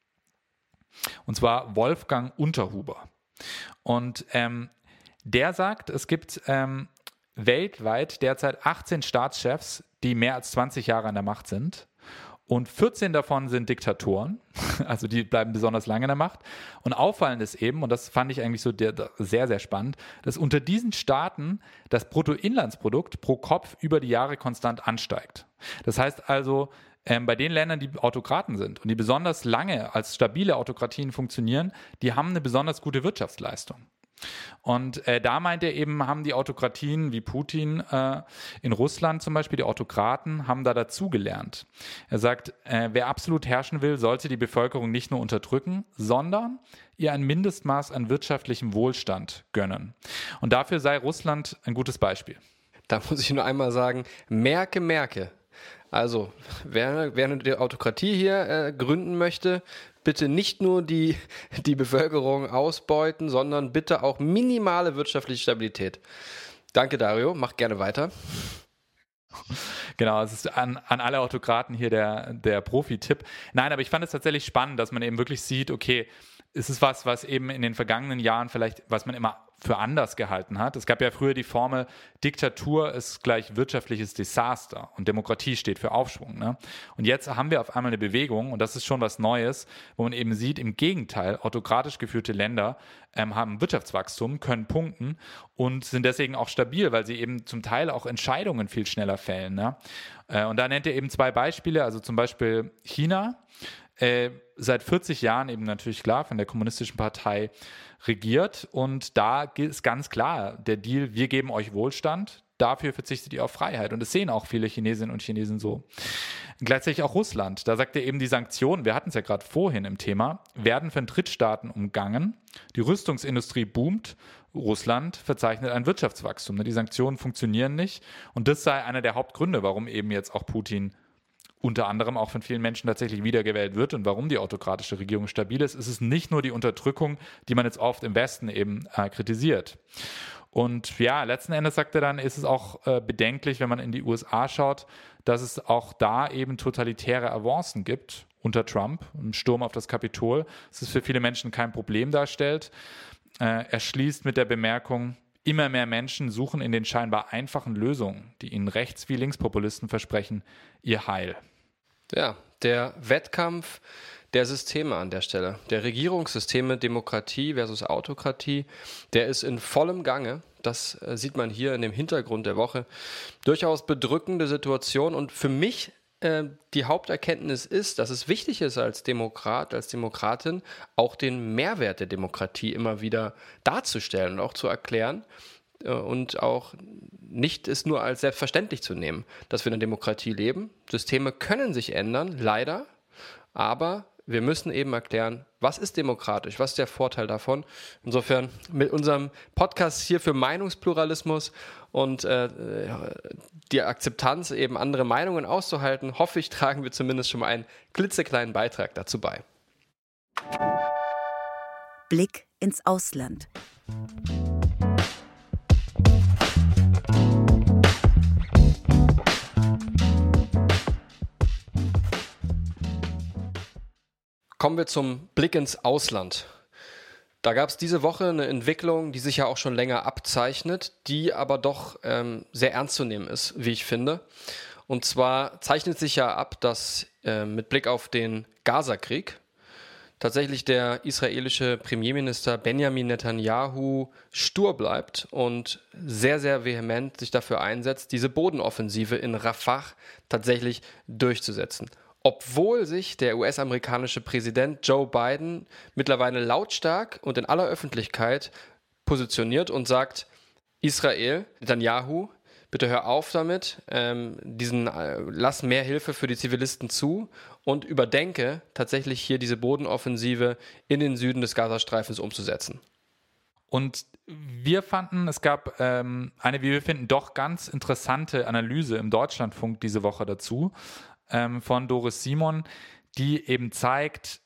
[SPEAKER 2] Und zwar Wolfgang Unterhuber. Und ähm, der sagt, es gibt ähm, weltweit derzeit achtzehn Staatschefs, die mehr als zwanzig Jahre an der Macht sind. Und vierzehn davon sind Diktatoren, also die bleiben besonders lange in der Macht. Und auffallend ist eben, und das fand ich eigentlich so der, der, sehr, sehr spannend, dass unter diesen Staaten das Bruttoinlandsprodukt pro Kopf über die Jahre konstant ansteigt. Das heißt also, ähm, bei den Ländern, die Autokraten sind und die besonders lange als stabile Autokratien funktionieren, die haben eine besonders gute Wirtschaftsleistung. Und äh, da meint er eben, haben die Autokratien wie Putin äh, in Russland zum Beispiel, die Autokraten, haben da dazugelernt. Er sagt, äh, wer absolut herrschen will, sollte die Bevölkerung nicht nur unterdrücken, sondern ihr ein Mindestmaß an wirtschaftlichem Wohlstand gönnen. Und dafür sei Russland ein gutes Beispiel.
[SPEAKER 3] Da muss ich nur einmal sagen, merke, merke. Also, wer, wer eine Autokratie hier äh, gründen möchte, bitte nicht nur die, die Bevölkerung ausbeuten, sondern bitte auch minimale wirtschaftliche Stabilität. Danke, Dario. Mach gerne weiter.
[SPEAKER 2] Genau, es ist an, an alle Autokraten hier der, der Profi-Tipp. Nein, aber ich fand es tatsächlich spannend, dass man eben wirklich sieht, okay, es ist was, was eben in den vergangenen Jahren vielleicht, was man immer für anders gehalten hat. Es gab ja früher die Formel, Diktatur ist gleich wirtschaftliches Desaster und Demokratie steht für Aufschwung. Ne? Und jetzt haben wir auf einmal eine Bewegung, und das ist schon was Neues, wo man eben sieht, im Gegenteil, autokratisch geführte Länder ähm, haben Wirtschaftswachstum, können punkten und sind deswegen auch stabil, weil sie eben zum Teil auch Entscheidungen viel schneller fällen. Ne? Äh, und da nennt er eben zwei Beispiele, also zum Beispiel China, Äh, seit vierzig Jahren eben natürlich klar von der kommunistischen Partei regiert, und da ist ganz klar der Deal, wir geben euch Wohlstand, dafür verzichtet ihr auf Freiheit, und das sehen auch viele Chinesinnen und Chinesen so. Gleichzeitig auch Russland, da sagt er eben, die Sanktionen, wir hatten es ja gerade vorhin im Thema, werden von Drittstaaten umgangen, die Rüstungsindustrie boomt, Russland verzeichnet ein Wirtschaftswachstum, die Sanktionen funktionieren nicht, und das sei einer der Hauptgründe, warum eben jetzt auch Putin unter anderem auch von vielen Menschen tatsächlich wiedergewählt wird und warum die autokratische Regierung stabil ist. Es ist nicht nur die Unterdrückung, die man jetzt oft im Westen eben äh, kritisiert. Und ja, letzten Endes sagt er dann, ist es auch äh, bedenklich, wenn man in die U S A schaut, dass es auch da eben totalitäre Avancen gibt unter Trump, im Sturm auf das Kapitol, dass es für viele Menschen kein Problem darstellt. Äh, er schließt mit der Bemerkung, immer mehr Menschen suchen in den scheinbar einfachen Lösungen, die ihnen Rechts- wie Linkspopulisten versprechen, ihr Heil.
[SPEAKER 3] Ja, der Wettkampf der Systeme an der Stelle, der Regierungssysteme, Demokratie versus Autokratie, der ist in vollem Gange. Das äh, sieht man hier in dem Hintergrund der Woche. Durchaus bedrückende Situation, und für mich äh, die Haupterkenntnis ist, dass es wichtig ist, als Demokrat, als Demokratin auch den Mehrwert der Demokratie immer wieder darzustellen und auch zu erklären äh, und auch nicht es nur als selbstverständlich zu nehmen, dass wir in einer Demokratie leben. Systeme können sich ändern, leider, aber wir müssen eben erklären, was ist demokratisch, was ist der Vorteil davon. Insofern mit unserem Podcast hier für Meinungspluralismus und äh, die Akzeptanz, eben andere Meinungen auszuhalten, hoffe ich, tragen wir zumindest schon mal einen klitzekleinen Beitrag dazu bei.
[SPEAKER 1] Blick ins Ausland.
[SPEAKER 3] Kommen wir zum Blick ins Ausland. Da gab es diese Woche eine Entwicklung, die sich ja auch schon länger abzeichnet, die aber doch ähm, sehr ernst zu nehmen ist, wie ich finde. Und zwar zeichnet sich ja ab, dass äh, mit Blick auf den Gaza-Krieg tatsächlich der israelische Premierminister Benjamin Netanyahu stur bleibt und sehr, sehr vehement sich dafür einsetzt, diese Bodenoffensive in Rafah tatsächlich durchzusetzen. Obwohl sich der U S-amerikanische Präsident Joe Biden mittlerweile lautstark und in aller Öffentlichkeit positioniert und sagt, Israel, Netanyahu, bitte hör auf damit, ähm, diesen, äh, lass mehr Hilfe für die Zivilisten zu und überdenke tatsächlich hier diese Bodenoffensive in den Süden des Gazastreifens umzusetzen.
[SPEAKER 2] Und wir fanden, es gab ähm, eine, wie wir finden, doch ganz interessante Analyse im Deutschlandfunk diese Woche dazu, ähm, von Doris Simon, die eben zeigt,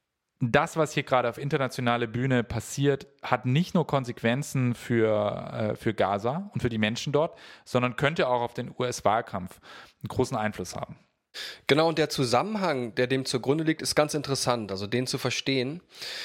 [SPEAKER 2] das, was hier gerade auf internationaler Bühne passiert, hat nicht nur Konsequenzen für, äh, für Gaza und für die Menschen dort, sondern könnte auch auf den U S-Wahlkampf einen großen Einfluss haben.
[SPEAKER 3] Genau, und der Zusammenhang, der dem zugrunde liegt, ist ganz interessant, also den zu verstehen.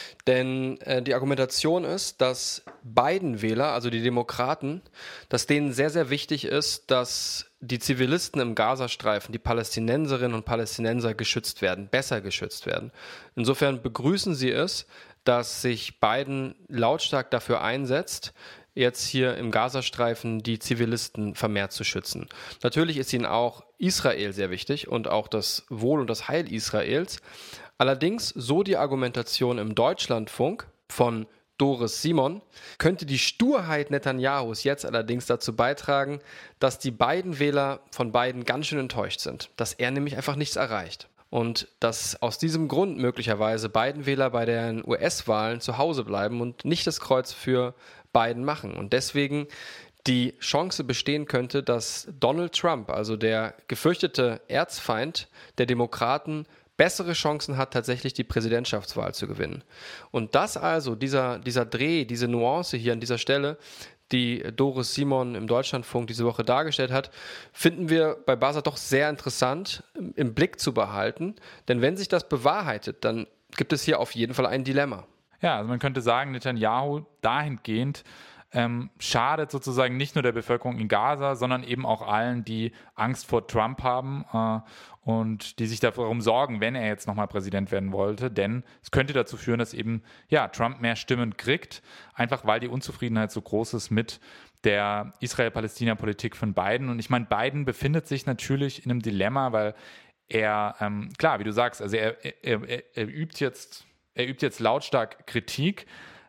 [SPEAKER 3] Denn äh, die Argumentation ist, dass Biden-Wähler, also die Demokraten, dass denen sehr, sehr wichtig ist, dass die Zivilisten im Gazastreifen, die Palästinenserinnen und Palästinenser geschützt werden, besser geschützt werden. Insofern begrüßen sie es, dass sich Biden lautstark dafür einsetzt, jetzt hier im Gazastreifen die Zivilisten vermehrt zu schützen. Natürlich ist ihnen auch Israel sehr wichtig und auch das Wohl und das Heil Israels. Allerdings, so die Argumentation im Deutschlandfunk von Doris Simon, könnte die Sturheit Netanyahus jetzt allerdings dazu beitragen, dass die beiden Wähler von Biden ganz schön enttäuscht sind, dass er nämlich einfach nichts erreicht. Und dass aus diesem Grund möglicherweise Biden-Wähler bei den U S-Wahlen zu Hause bleiben und nicht das Kreuz für Biden machen. Und deswegen die Chance bestehen könnte, dass Donald Trump, also der gefürchtete Erzfeind der Demokraten, bessere Chancen hat, tatsächlich die Präsidentschaftswahl zu gewinnen. Und das also, dieser, dieser Dreh, diese Nuance hier an dieser Stelle, die Doris Simon im Deutschlandfunk diese Woche dargestellt hat, finden wir bei Basa doch sehr interessant im Blick zu behalten. Denn wenn sich das bewahrheitet, dann gibt es hier auf jeden Fall ein Dilemma.
[SPEAKER 2] Ja, also man könnte sagen, Netanyahu dahingehend ähm, schadet sozusagen nicht nur der Bevölkerung in Gaza, sondern eben auch allen, die Angst vor Trump haben äh, und die sich darum sorgen, wenn er jetzt nochmal Präsident werden wollte. Denn es könnte dazu führen, dass eben ja, Trump mehr Stimmen kriegt, einfach weil die Unzufriedenheit so groß ist mit der Israel-Palästina-Politik von Biden. Und ich meine, Biden befindet sich natürlich in einem Dilemma, weil er, ähm, klar, wie du sagst, also er, er, er, er übt jetzt, er übt jetzt lautstark Kritik,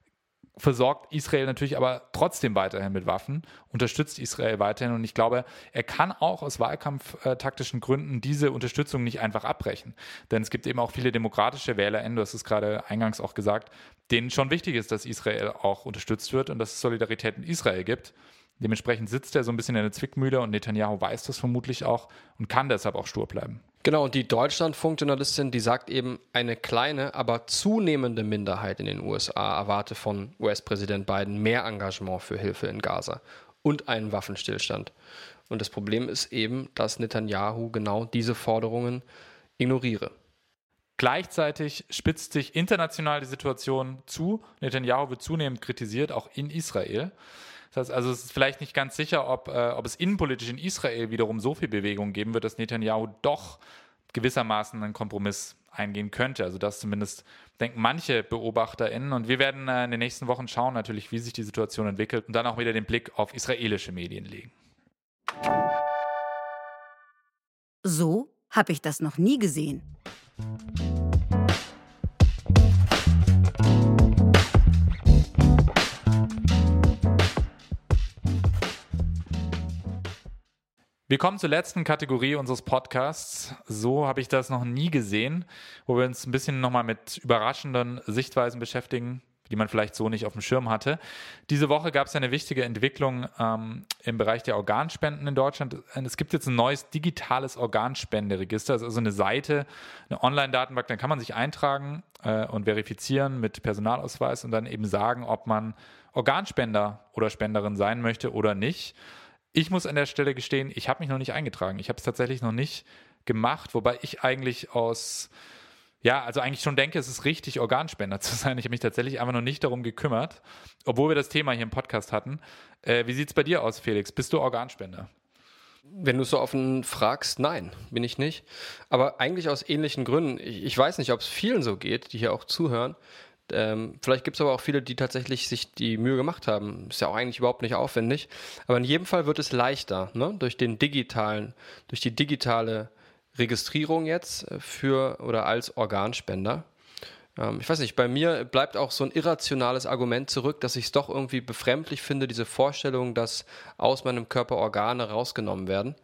[SPEAKER 2] versorgt Israel natürlich aber trotzdem weiterhin mit Waffen, unterstützt Israel weiterhin und ich glaube, er kann auch aus wahlkampftaktischen Gründen diese Unterstützung nicht einfach abbrechen. Denn es gibt eben auch viele demokratische WählerInnen, du hast es gerade eingangs auch gesagt, denen schon wichtig ist, dass Israel auch unterstützt wird und dass es Solidarität mit Israel gibt. Dementsprechend sitzt er so ein bisschen in der Zwickmühle und Netanyahu weiß das vermutlich auch und kann deshalb auch stur bleiben.
[SPEAKER 3] Genau, und die Deutschlandfunk-Journalistin, die sagt eben, eine kleine, aber zunehmende Minderheit in den U S A erwarte von U S-Präsident Biden mehr Engagement für Hilfe in Gaza und einen Waffenstillstand. Und das Problem ist eben, dass Netanyahu genau diese Forderungen ignoriere.
[SPEAKER 2] Gleichzeitig spitzt sich international die Situation zu. Netanyahu wird zunehmend kritisiert, auch in Israel. Das heißt also, es ist vielleicht nicht ganz sicher, ob, äh, ob es innenpolitisch in Israel wiederum so viel Bewegung geben wird, dass Netanyahu doch gewissermaßen einen Kompromiss eingehen könnte. Also das zumindest denken manche BeobachterInnen. Und wir werden äh, in den nächsten Wochen schauen natürlich, wie sich die Situation entwickelt und dann auch wieder den Blick auf israelische Medien legen.
[SPEAKER 4] So habe ich das noch nie gesehen.
[SPEAKER 2] Wir kommen zur letzten Kategorie unseres Podcasts. So habe ich das noch nie gesehen, wo wir uns ein bisschen nochmal mit überraschenden Sichtweisen beschäftigen, die man vielleicht so nicht auf dem Schirm hatte. Diese Woche gab es eine wichtige Entwicklung ähm, im Bereich der Organspenden in Deutschland. Es gibt jetzt ein neues digitales Organspenderegister, also eine Seite, eine Online-Datenbank, da kann man sich eintragen äh, und verifizieren mit Personalausweis und dann eben sagen, ob man Organspender oder Spenderin sein möchte oder nicht. Ich muss an der Stelle gestehen, ich habe mich noch nicht eingetragen. Ich habe es tatsächlich noch nicht gemacht, wobei ich eigentlich aus, ja, also eigentlich schon denke, es ist richtig, Organspender zu sein. Ich habe mich tatsächlich einfach noch nicht darum gekümmert, obwohl wir das Thema hier im Podcast hatten. Äh, wie sieht es bei dir aus, Felix? Bist du Organspender?
[SPEAKER 3] Wenn du so offen fragst, nein, bin ich nicht. Aber eigentlich aus ähnlichen Gründen. Ich, ich weiß nicht, ob es vielen so geht, die hier auch zuhören. Ähm, vielleicht gibt es aber auch viele, die tatsächlich sich die Mühe gemacht haben. Ist ja auch eigentlich überhaupt nicht aufwendig. Aber in jedem Fall wird es leichter, ne? Durch den digitalen, durch die digitale Registrierung jetzt für oder als Organspender. Ähm, ich weiß nicht, bei mir bleibt auch so ein irrationales Argument zurück, dass ich es doch irgendwie befremdlich finde, diese Vorstellung, dass aus meinem Körper Organe rausgenommen werden.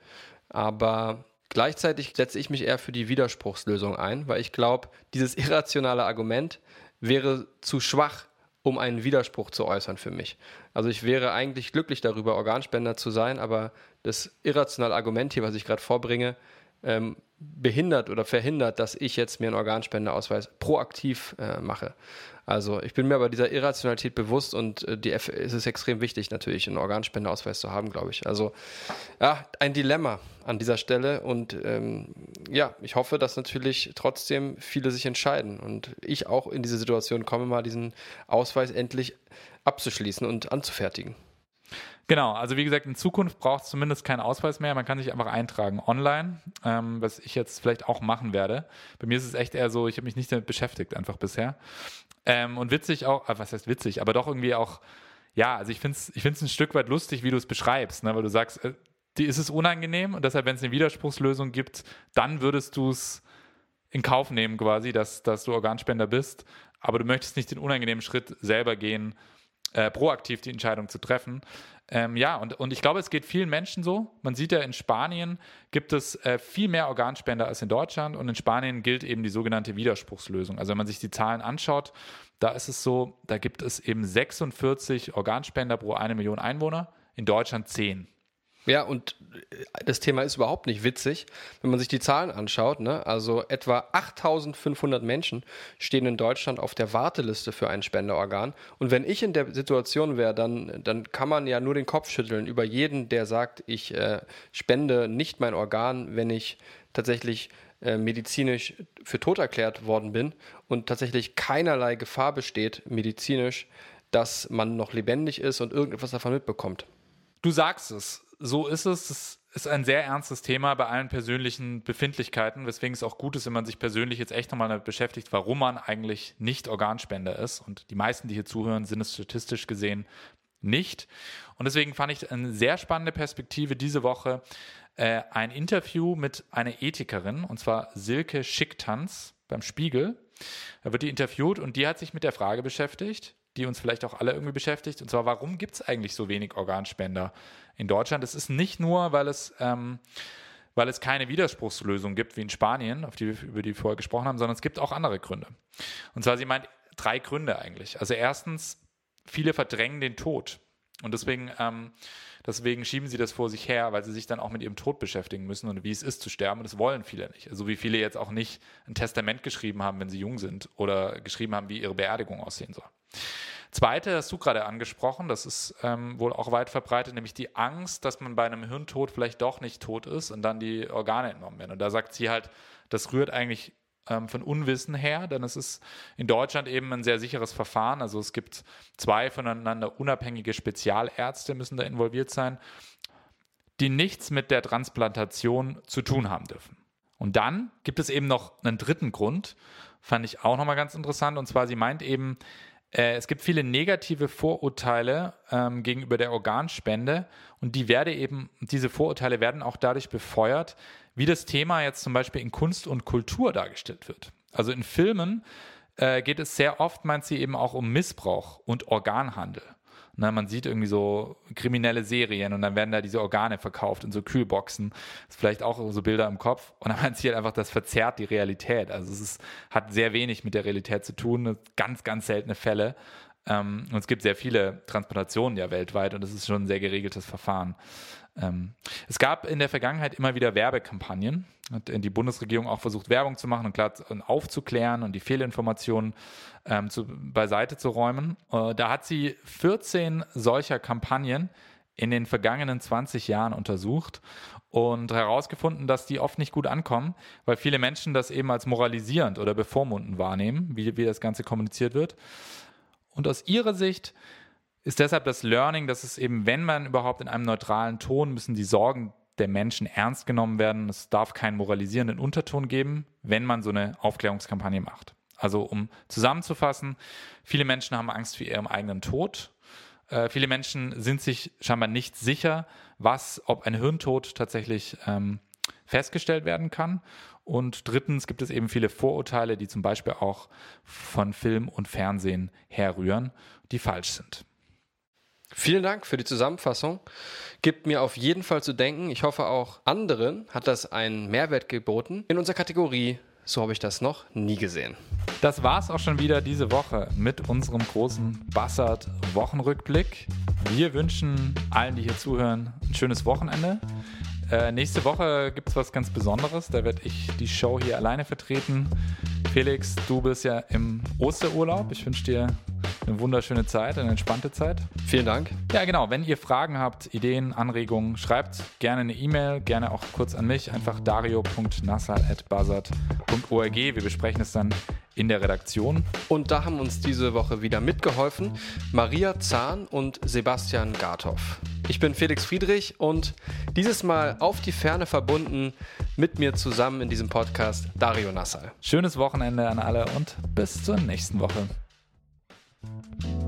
[SPEAKER 3] Aber gleichzeitig setze ich mich eher für die Widerspruchslösung ein, weil ich glaube, dieses irrationale Argument wäre zu schwach, um einen Widerspruch zu äußern für mich. Also ich wäre eigentlich glücklich darüber, Organspender zu sein, aber das irrationale Argument hier, was ich gerade vorbringe, ähm, behindert oder verhindert, dass ich jetzt mir einen Organspenderausweis proaktiv äh, mache. Also ich bin mir aber dieser Irrationalität bewusst und äh, die F- es ist extrem wichtig natürlich, einen Organspenderausweis zu haben, glaube ich. Also ja, ein Dilemma an dieser Stelle und ähm, ja, ich hoffe, dass natürlich trotzdem viele sich entscheiden und ich auch in diese Situation komme, mal diesen Ausweis endlich abzuschließen und anzufertigen.
[SPEAKER 2] Genau, also wie gesagt, in Zukunft braucht es zumindest keinen Ausweis mehr. Man kann sich einfach eintragen online, ähm, was ich jetzt vielleicht auch machen werde. Bei mir ist es echt eher so, ich habe mich nicht damit beschäftigt einfach bisher. Ähm, und witzig auch, äh, was heißt witzig, aber doch irgendwie auch, ja, also ich finde es ich find's ein Stück weit lustig, wie du es beschreibst, ne? Weil du sagst, äh, dir ist es unangenehm und deshalb, wenn es eine Widerspruchslösung gibt, dann würdest du es in Kauf nehmen quasi, dass, dass du Organspender bist, aber du möchtest nicht den unangenehmen Schritt selber gehen, äh, proaktiv die Entscheidung zu treffen. Ähm, ja, und, und ich glaube, es geht vielen Menschen so. Man sieht ja, in Spanien gibt es äh, viel mehr Organspender als in Deutschland und in Spanien gilt eben die sogenannte Widerspruchslösung. Also wenn man sich die Zahlen anschaut, da ist es so, da gibt es eben sechsundvierzig Organspender pro eine Million Einwohner in Deutschland zehn.
[SPEAKER 3] Ja, und das Thema ist überhaupt nicht witzig, wenn man sich die Zahlen anschaut. Ne? Also etwa achttausendfünfhundert Menschen stehen in Deutschland auf der Warteliste für ein Spenderorgan. Und wenn ich in der Situation wäre, dann, dann kann man ja nur den Kopf schütteln über jeden, der sagt, ich äh, spende nicht mein Organ, wenn ich tatsächlich äh, medizinisch für tot erklärt worden bin und tatsächlich keinerlei Gefahr besteht, medizinisch, dass man noch lebendig ist und irgendetwas davon mitbekommt.
[SPEAKER 2] Du sagst es. So ist es. Es ist ein sehr ernstes Thema bei allen persönlichen Befindlichkeiten, weswegen es auch gut ist, wenn man sich persönlich jetzt echt nochmal damit beschäftigt, warum man eigentlich nicht Organspender ist. Und die meisten, die hier zuhören, sind es statistisch gesehen nicht. Und deswegen fand ich eine sehr spannende Perspektive diese Woche äh, ein Interview mit einer Ethikerin, und zwar Silke Schicktanz beim Spiegel. Da wird die interviewt und die hat sich mit der Frage beschäftigt, die uns vielleicht auch alle irgendwie beschäftigt, und zwar, warum gibt es eigentlich so wenig Organspender in Deutschland? Es ist nicht nur, weil es, ähm, weil es keine Widerspruchslösung gibt, wie in Spanien, auf die wir, über die wir vorher gesprochen haben, sondern es gibt auch andere Gründe. Und zwar, sie meint drei Gründe eigentlich. Also erstens, viele verdrängen den Tod. Und deswegen, ähm, deswegen schieben sie das vor sich her, weil sie sich dann auch mit ihrem Tod beschäftigen müssen und wie es ist zu sterben. Und das wollen viele nicht. Also wie viele jetzt auch nicht ein Testament geschrieben haben, wenn sie jung sind, oder geschrieben haben, wie ihre Beerdigung aussehen soll. Zweite hast du gerade angesprochen, das ist ähm, wohl auch weit verbreitet, nämlich die Angst, dass man bei einem Hirntod vielleicht doch nicht tot ist und dann die Organe entnommen werden. Und da sagt sie halt, das rührt eigentlich ähm, von Unwissen her, denn es ist in Deutschland eben ein sehr sicheres Verfahren. Also es gibt zwei voneinander unabhängige Spezialärzte, müssen da involviert sein, die nichts mit der Transplantation zu tun haben dürfen. Und dann gibt es eben noch einen dritten Grund, fand ich auch nochmal ganz interessant, und zwar, sie meint eben, äh, es gibt viele negative Vorurteile ähm, gegenüber der Organspende, und die werde eben, diese Vorurteile werden auch dadurch befeuert, wie das Thema jetzt zum Beispiel in Kunst und Kultur dargestellt wird. Also in Filmen äh, geht es sehr oft, meint sie, eben auch um Missbrauch und Organhandel. Na, man sieht irgendwie so kriminelle Serien und dann werden da diese Organe verkauft in so Kühlboxen. Das ist vielleicht auch so Bilder im Kopf. Und dann meint sie halt einfach, das verzerrt die Realität. Also es ist, hat sehr wenig mit der Realität zu tun. Ganz, ganz seltene Fälle. Ähm, und es gibt sehr viele Transplantationen ja weltweit und das ist schon ein sehr geregeltes Verfahren. Ähm, es gab in der Vergangenheit immer wieder Werbekampagnen. Hat die Bundesregierung auch versucht, Werbung zu machen und klar aufzuklären und die Fehlinformationen ähm, zu, beiseite zu räumen. Äh, da hat sie vierzehn solcher Kampagnen in den vergangenen zwanzig Jahren untersucht und herausgefunden, dass die oft nicht gut ankommen, weil viele Menschen das eben als moralisierend oder bevormundend wahrnehmen, wie, wie das Ganze kommuniziert wird. Und aus ihrer Sicht ist deshalb das Learning, dass es eben, wenn man überhaupt in einem neutralen Ton, müssen die Sorgen der Menschen ernst genommen werden. Es darf keinen moralisierenden Unterton geben, wenn man so eine Aufklärungskampagne macht. Also um zusammenzufassen, viele Menschen haben Angst vor ihrem eigenen Tod. Äh, viele Menschen sind sich scheinbar nicht sicher, was, ob ein Hirntod tatsächlich ähm, festgestellt werden kann. Und drittens gibt es eben viele Vorurteile, die zum Beispiel auch von Film und Fernsehen herrühren, die falsch sind.
[SPEAKER 3] Vielen Dank für die Zusammenfassung. Gibt mir auf jeden Fall zu denken. Ich hoffe, auch anderen hat das einen Mehrwert geboten. In unserer Kategorie So habe ich das noch nie gesehen.
[SPEAKER 2] Das war's auch schon wieder diese Woche mit unserem großen Bassard-Wochenrückblick. Wir wünschen allen, die hier zuhören, ein schönes Wochenende. Äh, nächste Woche gibt es was ganz Besonderes. Da werde ich die Show hier alleine vertreten. Felix, du bist ja im Osterurlaub. Ich wünsche dir eine wunderschöne Zeit, eine entspannte Zeit.
[SPEAKER 3] Vielen Dank.
[SPEAKER 2] Ja, genau. Wenn ihr Fragen habt, Ideen, Anregungen, schreibt gerne eine E-Mail, gerne auch kurz an mich. Einfach dario punkt nassal at bassard punkt org. Wir besprechen es dann in der Redaktion.
[SPEAKER 3] Und da haben uns diese Woche wieder mitgeholfen Maria Zahn und Sebastian Garthoff. Ich bin Felix Friedrich und dieses Mal auf die Ferne verbunden mit mir zusammen in diesem Podcast Dario Nassal.
[SPEAKER 2] Schönes Wochenende an alle und bis zur nächsten Woche.